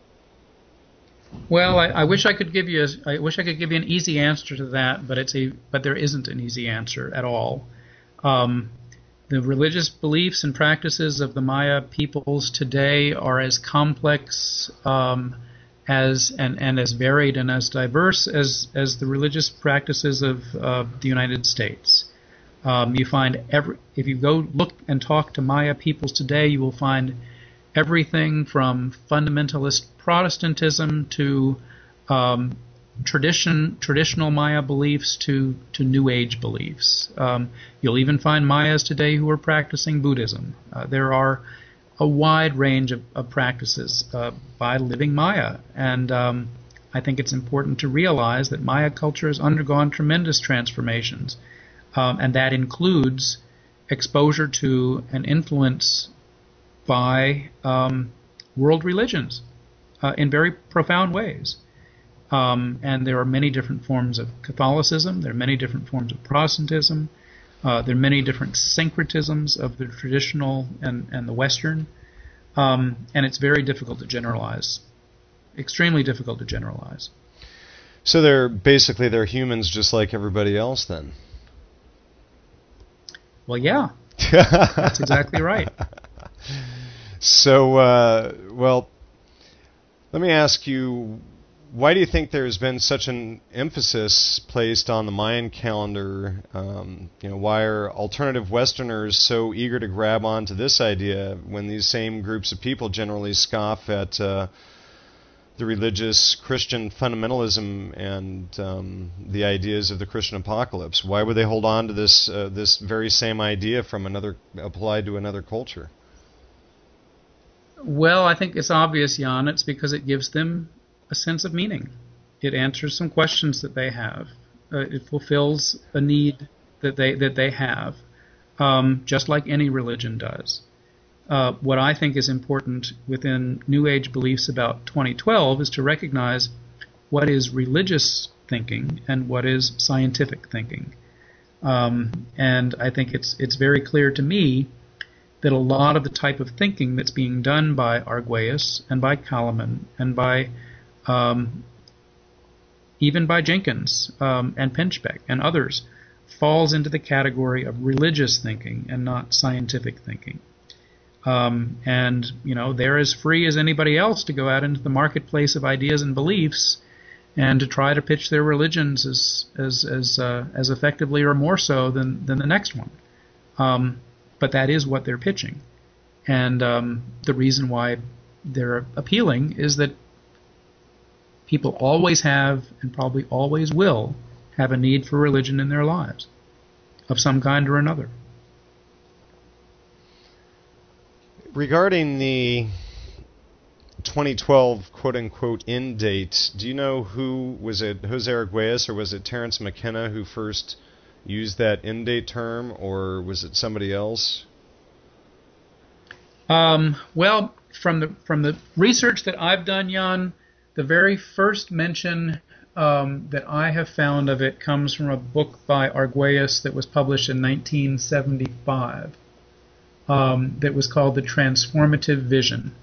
Well, I, I wish I could give you a, I wish I could give you an easy answer to that, but it's a but there isn't an easy answer at all. Um, the religious beliefs and practices of the Maya peoples today are as complex um, as and, and as varied and as diverse as as the religious practices of uh, the United States. Um, you find every if you go look and talk to Maya peoples today, you will find everything from fundamentalist Protestantism to um, tradition, traditional Maya beliefs to, to New Age beliefs. Um, you'll even find Mayas today who are practicing Buddhism. Uh, there are a wide range of, of practices uh, by living Maya, and um, I think it's important to realize that Maya culture has undergone tremendous transformations, um, and that includes exposure to and influence by um, world religions uh, in very profound ways. Um, and there are many different forms of Catholicism, there are many different forms of Protestantism, uh, there are many different syncretisms of the traditional and, and the Western, um, and it's very difficult to generalize, extremely difficult to generalize. So they're basically they're humans just like everybody else then? Well, yeah, that's exactly right. So, uh, well, let me ask you, why do you think there's been such an emphasis placed on the Mayan calendar? Um, you know, why are alternative Westerners so eager to grab onto this idea when these same groups of people generally scoff at uh, the religious Christian fundamentalism and um, the ideas of the Christian apocalypse? Why would they hold on to this uh, this very same idea from another applied to another culture? Well, I think it's obvious, Jan. It's because it gives them a sense of meaning. It answers some questions that they have. Uh, it fulfills a need that they that they have, um, just like any religion does. Uh, what I think is important within New Age beliefs about twenty twelve is to recognize what is religious thinking and what is scientific thinking. Um, and I think it's it's very clear to me that a lot of the type of thinking that's being done by Arguelles and by Koloman and by um, even by Jenkins um, and Pinchbeck and others falls into the category of religious thinking and not scientific thinking. Um, and, you know, they're as free as anybody else to go out into the marketplace of ideas and beliefs and to try to pitch their religions as as as uh, as effectively or more so than, than the next one. Um, But that is what they're pitching. And um, the reason why they're appealing is that people always have and probably always will have a need for religion in their lives of some kind or another. Regarding the twenty twelve quote-unquote end date, do you know who, was it Jose Arguelles or was it Terence McKenna who first used that end date term, or was it somebody else? Um, well, from the from the research that I've done, Jan, the very first mention um, that I have found of it comes from a book by Arguelles that was published in nineteen seventy-five um, that was called The Transformative Vision.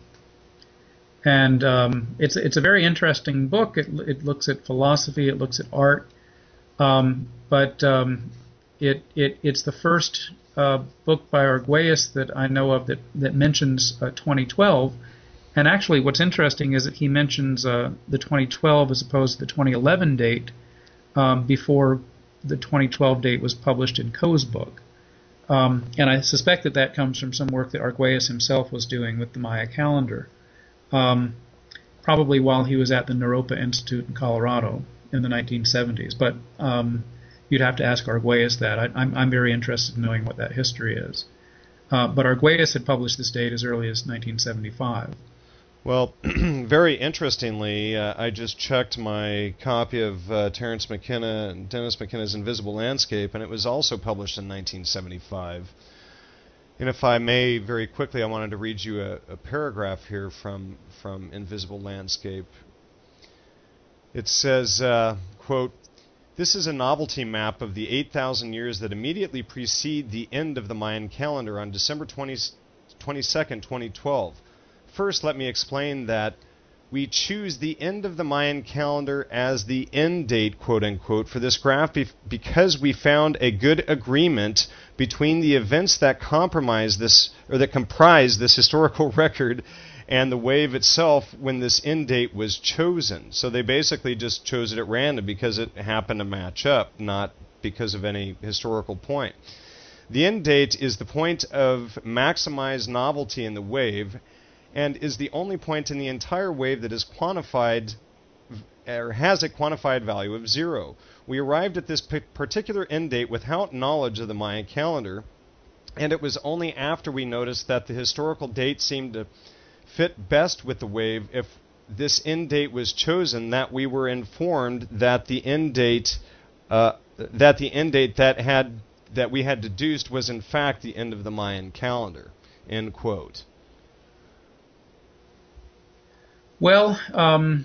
And um, it's it's a very interesting book. It it looks at philosophy, it looks at art, um, but um, it it it's the first uh, book by Arguelles that I know of that that mentions uh, twenty twelve. And actually, what's interesting is that he mentions uh, the twenty twelve as opposed to the twenty eleven date um, before the twenty twelve date was published in Coe's book. Um, and I suspect that that comes from some work that Arguelles himself was doing with the Maya calendar. Um, probably while he was at the Naropa Institute in Colorado in the nineteen seventies. But um, you'd have to ask Arguelles that. I, I'm, I'm very interested in knowing what that history is. Uh, but Arguelles had published this date as early as nineteen seventy-five. Well, very interestingly, uh, I just checked my copy of uh, Terence McKenna, Dennis McKenna's Invisible Landscape, and it was also published in nineteen seventy-five. And if I may, very quickly, I wanted to read you a, a paragraph here from, from Invisible Landscape. It says, uh, quote, "This is a novelty map of the eight thousand years that immediately precede the end of the Mayan calendar on December twenty-second, twenty twelve. First, let me explain that we choose the end of the Mayan calendar as the end date, quote-unquote, for this graph be- because we found a good agreement between the events that compromise this, or that comprise this historical record and the wave itself when this end date was chosen." So they basically just chose it at random because it happened to match up, not because of any historical point. The end date is the point of maximized novelty in the wave, and is the only point in the entire wave that is quantified or has a quantified value of zero. We arrived at this p- particular end date without knowledge of the Mayan calendar, and it was only after we noticed that the historical date seemed to fit best with the wave if this end date was chosen that we were informed that the end date uh, that the end date that had that we had deduced was in fact the end of the Mayan calendar. End quote. Well, um,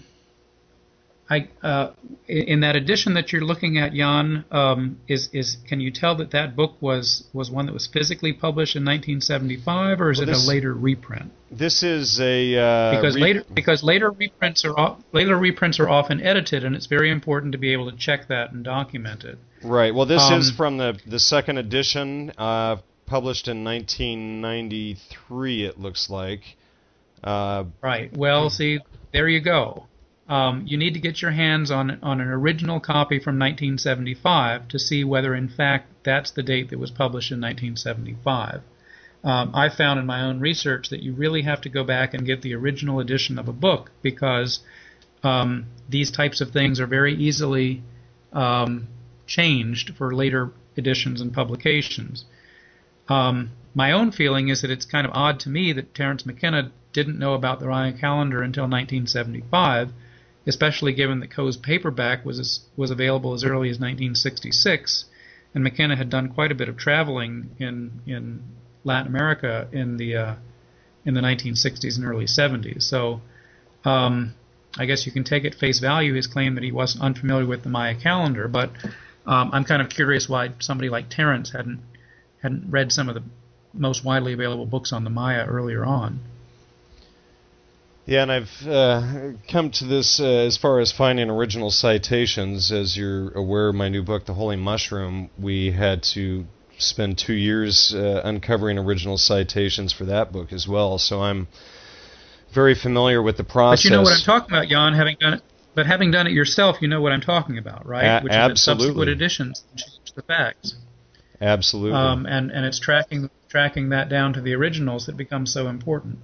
I, uh, in that edition that you're looking at, Jan, um, is is can you tell that that book was, was one that was physically published in nineteen seventy-five, or is well, it this, a later reprint? This is a uh, because re- later because later reprints are later reprints are often edited, and it's very important to be able to check that and document it. Right. Well, this um, is from the the second edition, uh, published in nineteen ninety-three. It looks like. Uh, right. Well, see, there you go. Um, you need to get your hands on on an original copy from nineteen seventy-five to see whether, in fact, that's the date that was published in nineteen seventy-five. Um, I found in my own research that you really have to go back and get the original edition of a book because um, these types of things are very easily um, changed for later editions and publications. Um, my own feeling is that it's kind of odd to me that Terence McKenna didn't know about the Mayan calendar until nineteen seventy-five, especially given that Coe's paperback was was available as early as nineteen sixty-six, and McKenna had done quite a bit of traveling in in Latin America in the uh, in the nineteen sixties and early seventies. So um, I guess you can take at face value his claim that he wasn't unfamiliar with the Maya calendar, but um, I'm kind of curious why somebody like Terence hadn't hadn't read some of the most widely available books on the Maya earlier on. Yeah, and I've uh, come to this uh, as far as finding original citations. As you're aware of my new book, The Holy Mushroom, we had to spend two years uh, uncovering original citations for that book as well. So I'm very familiar with the process. But you know what I'm talking about, Jan, having done it. But having done it yourself, you know what I'm talking about, right? A- Which absolutely. is that subsequent editions change the facts. Absolutely. Um, and, and it's tracking tracking that down to the originals that becomes so important.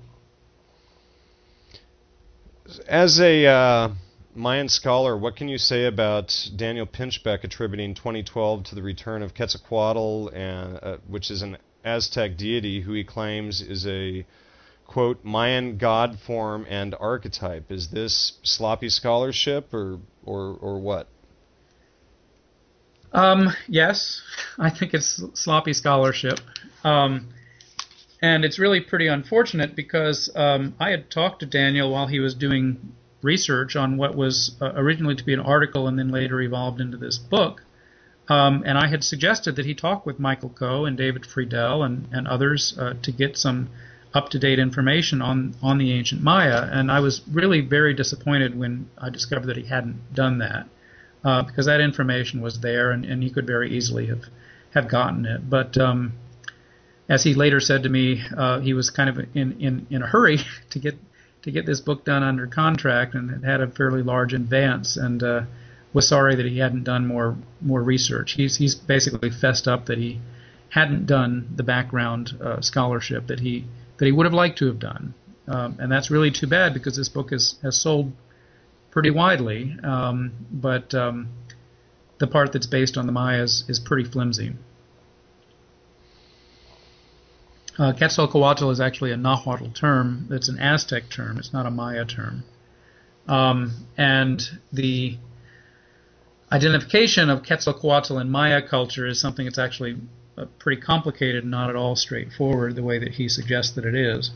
As a uh, Mayan scholar, what can you say about Daniel Pinchbeck attributing twenty twelve to the return of Quetzalcoatl, and, uh, which is an Aztec deity who he claims is a quote, Mayan god form and archetype. Is this sloppy scholarship or or or what? Um, yes, I think it's sloppy scholarship. Um, and it's really pretty unfortunate because um, I had talked to Daniel while he was doing research on what was uh, originally to be an article and then later evolved into this book. Um, and I had suggested that he talk with Michael Coe and David Friedel and, and others uh, to get some up-to-date information on, on the ancient Maya. And I was really very disappointed when I discovered that he hadn't done that. Uh, because that information was there, and, and he could very easily have, have gotten it. But um, as he later said to me, uh, he was kind of in, in, in a hurry to get to get this book done under contract, and had had a fairly large advance, and uh, was sorry that he hadn't done more more research. He's he's basically fessed up that he hadn't done the background uh, scholarship that he that he would have liked to have done, um, and that's really too bad because this book is, has sold pretty widely, um, but um, the part that's based on the Mayas is pretty flimsy. Uh, Quetzalcoatl is actually a Nahuatl term. It's an Aztec term. It's not a Maya term. Um, and the identification of Quetzalcoatl in Maya culture is something that's actually uh, pretty complicated and not at all straightforward the way that he suggests that it is.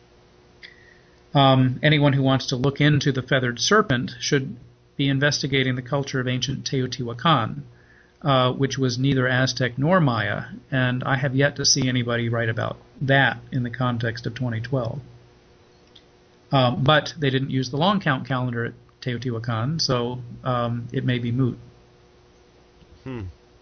Um, anyone who wants to look into the feathered serpent should be investigating the culture of ancient Teotihuacan, uh, which was neither Aztec nor Maya, and I have yet to see anybody write about that in the context of twenty twelve. Um, but they didn't use the long count calendar at Teotihuacan, so um, it may be moot. Hmm.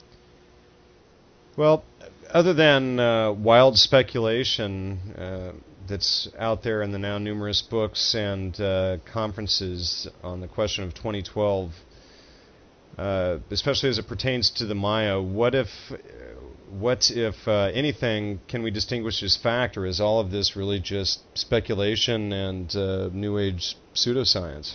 Well, other than uh, wild speculation uh, that's out there in the now numerous books and uh, conferences on the question of twenty twelve, uh, especially as it pertains to the Maya, what if, what if uh, anything can we distinguish as fact, or is all of this really just speculation and uh, New Age pseudoscience?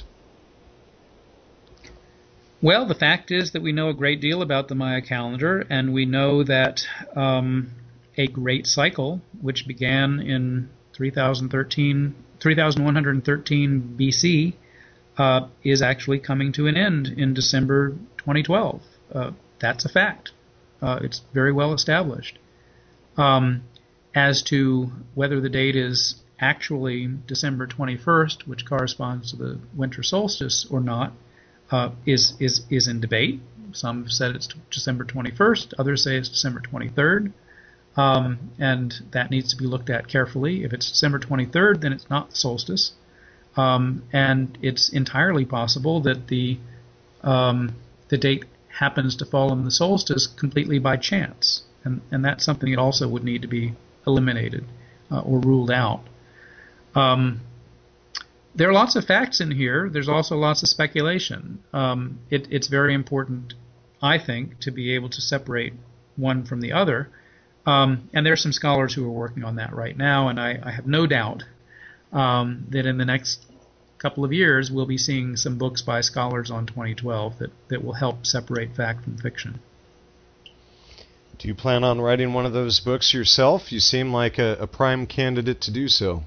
Well, the fact is that we know a great deal about the Maya calendar, and we know that um, a great cycle, which began in three thousand thirteen, three thousand one hundred thirteen B C, uh, is actually coming to an end in December twenty twelve. Uh, that's a fact. Uh, it's very well established. Um, as to whether the date is actually December twenty-first, which corresponds to the winter solstice, or not, uh, is is is in debate. Some have said it's December twenty-first. Others say it's December twenty-third. Um, and that needs to be looked at carefully. If it's December twenty-third, then it's not the solstice. Um, and it's entirely possible that the um, the date happens to fall on the solstice completely by chance. And, and that's something that also would need to be eliminated uh, or ruled out. Um, there are lots of facts in here. There's also lots of speculation. Um, it, it's very important, I think, to be able to separate one from the other. Um, and there are some scholars who are working on that right now, and I, I have no doubt um, that in the next couple of years we'll be seeing some books by scholars on twenty twelve that, that will help separate fact from fiction. Do you plan on writing one of those books yourself? You seem like a, a prime candidate to do so.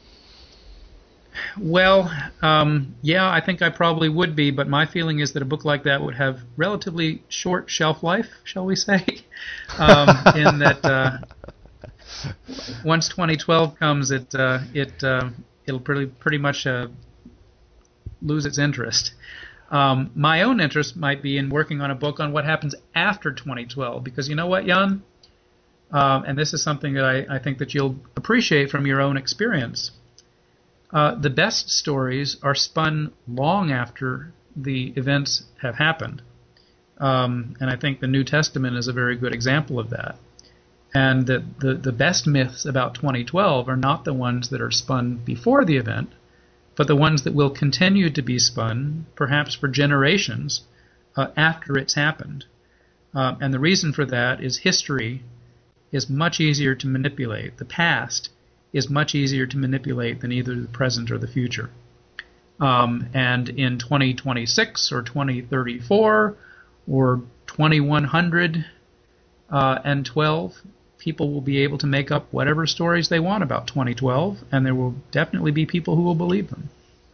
Well, um, yeah, I think I probably would be, but my feeling is that a book like that would have relatively short shelf life, shall we say, um, in that uh, once twenty twelve comes, it uh, it uh, it'll pretty pretty much uh, lose its interest. Um, my own interest might be in working on a book on what happens after twenty twelve, because you know what, Jan, um, and this is something that I, I think that you'll appreciate from your own experience. Uh, the best stories are spun long after the events have happened. Um, and I think the New Testament is a very good example of that. And that the, the best myths about twenty twelve are not the ones that are spun before the event, but the ones that will continue to be spun, perhaps for generations, uh, after it's happened. Uh, and the reason for that is history is much easier to manipulate. The past is much easier to manipulate than either the present or the future. Um, and in twenty twenty-six or twenty thirty-four or twenty-one hundred uh, and twelve, people will be able to make up whatever stories they want about twenty twelve, and there will definitely be people who will believe them.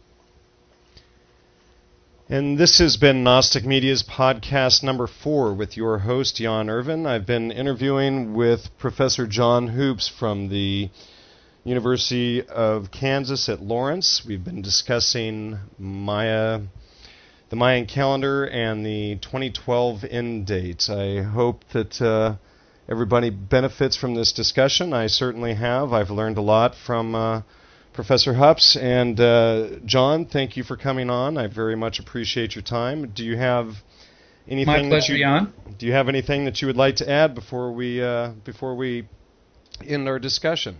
And this has been Gnostic Media's podcast number four with your host, Jan Irvin. I've been interviewing with Professor John Hoops from the University of Kansas at Lawrence. We've been discussing Maya, the Mayan calendar, and the twenty twelve end date. I hope that uh, everybody benefits from this discussion. I certainly have. I've learned a lot from uh, Professor Hoops. And uh, John, thank you for coming on. I very much appreciate your time. Do you have anything? My pleasure, that you, Jan. Do you have anything that you would like to add before we uh, before we end our discussion?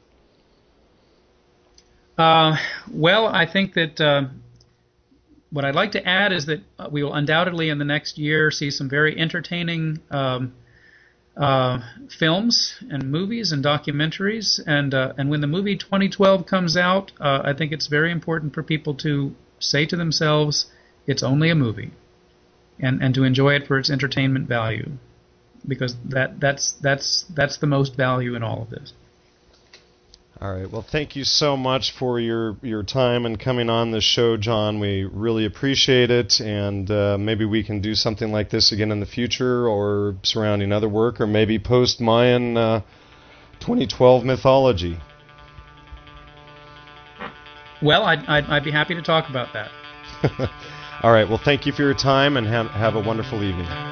Uh, well, I think that uh, what I'd like to add is that we will undoubtedly in the next year see some very entertaining um, uh, films and movies and documentaries. And uh, and when the movie twenty twelve comes out, uh, I think it's very important for people to say to themselves, it's only a movie, and, and to enjoy it for its entertainment value, because that that's that's that's the most value in all of this. All right. Well, thank you so much for your, your time and coming on the show, John. We really appreciate it, and uh, maybe we can do something like this again in the future, or surrounding other work, or maybe post-Mayan uh, twenty twelve mythology. Well, I'd, I'd, I'd be happy to talk about that. All right. Well, thank you for your time, and have, have a wonderful evening.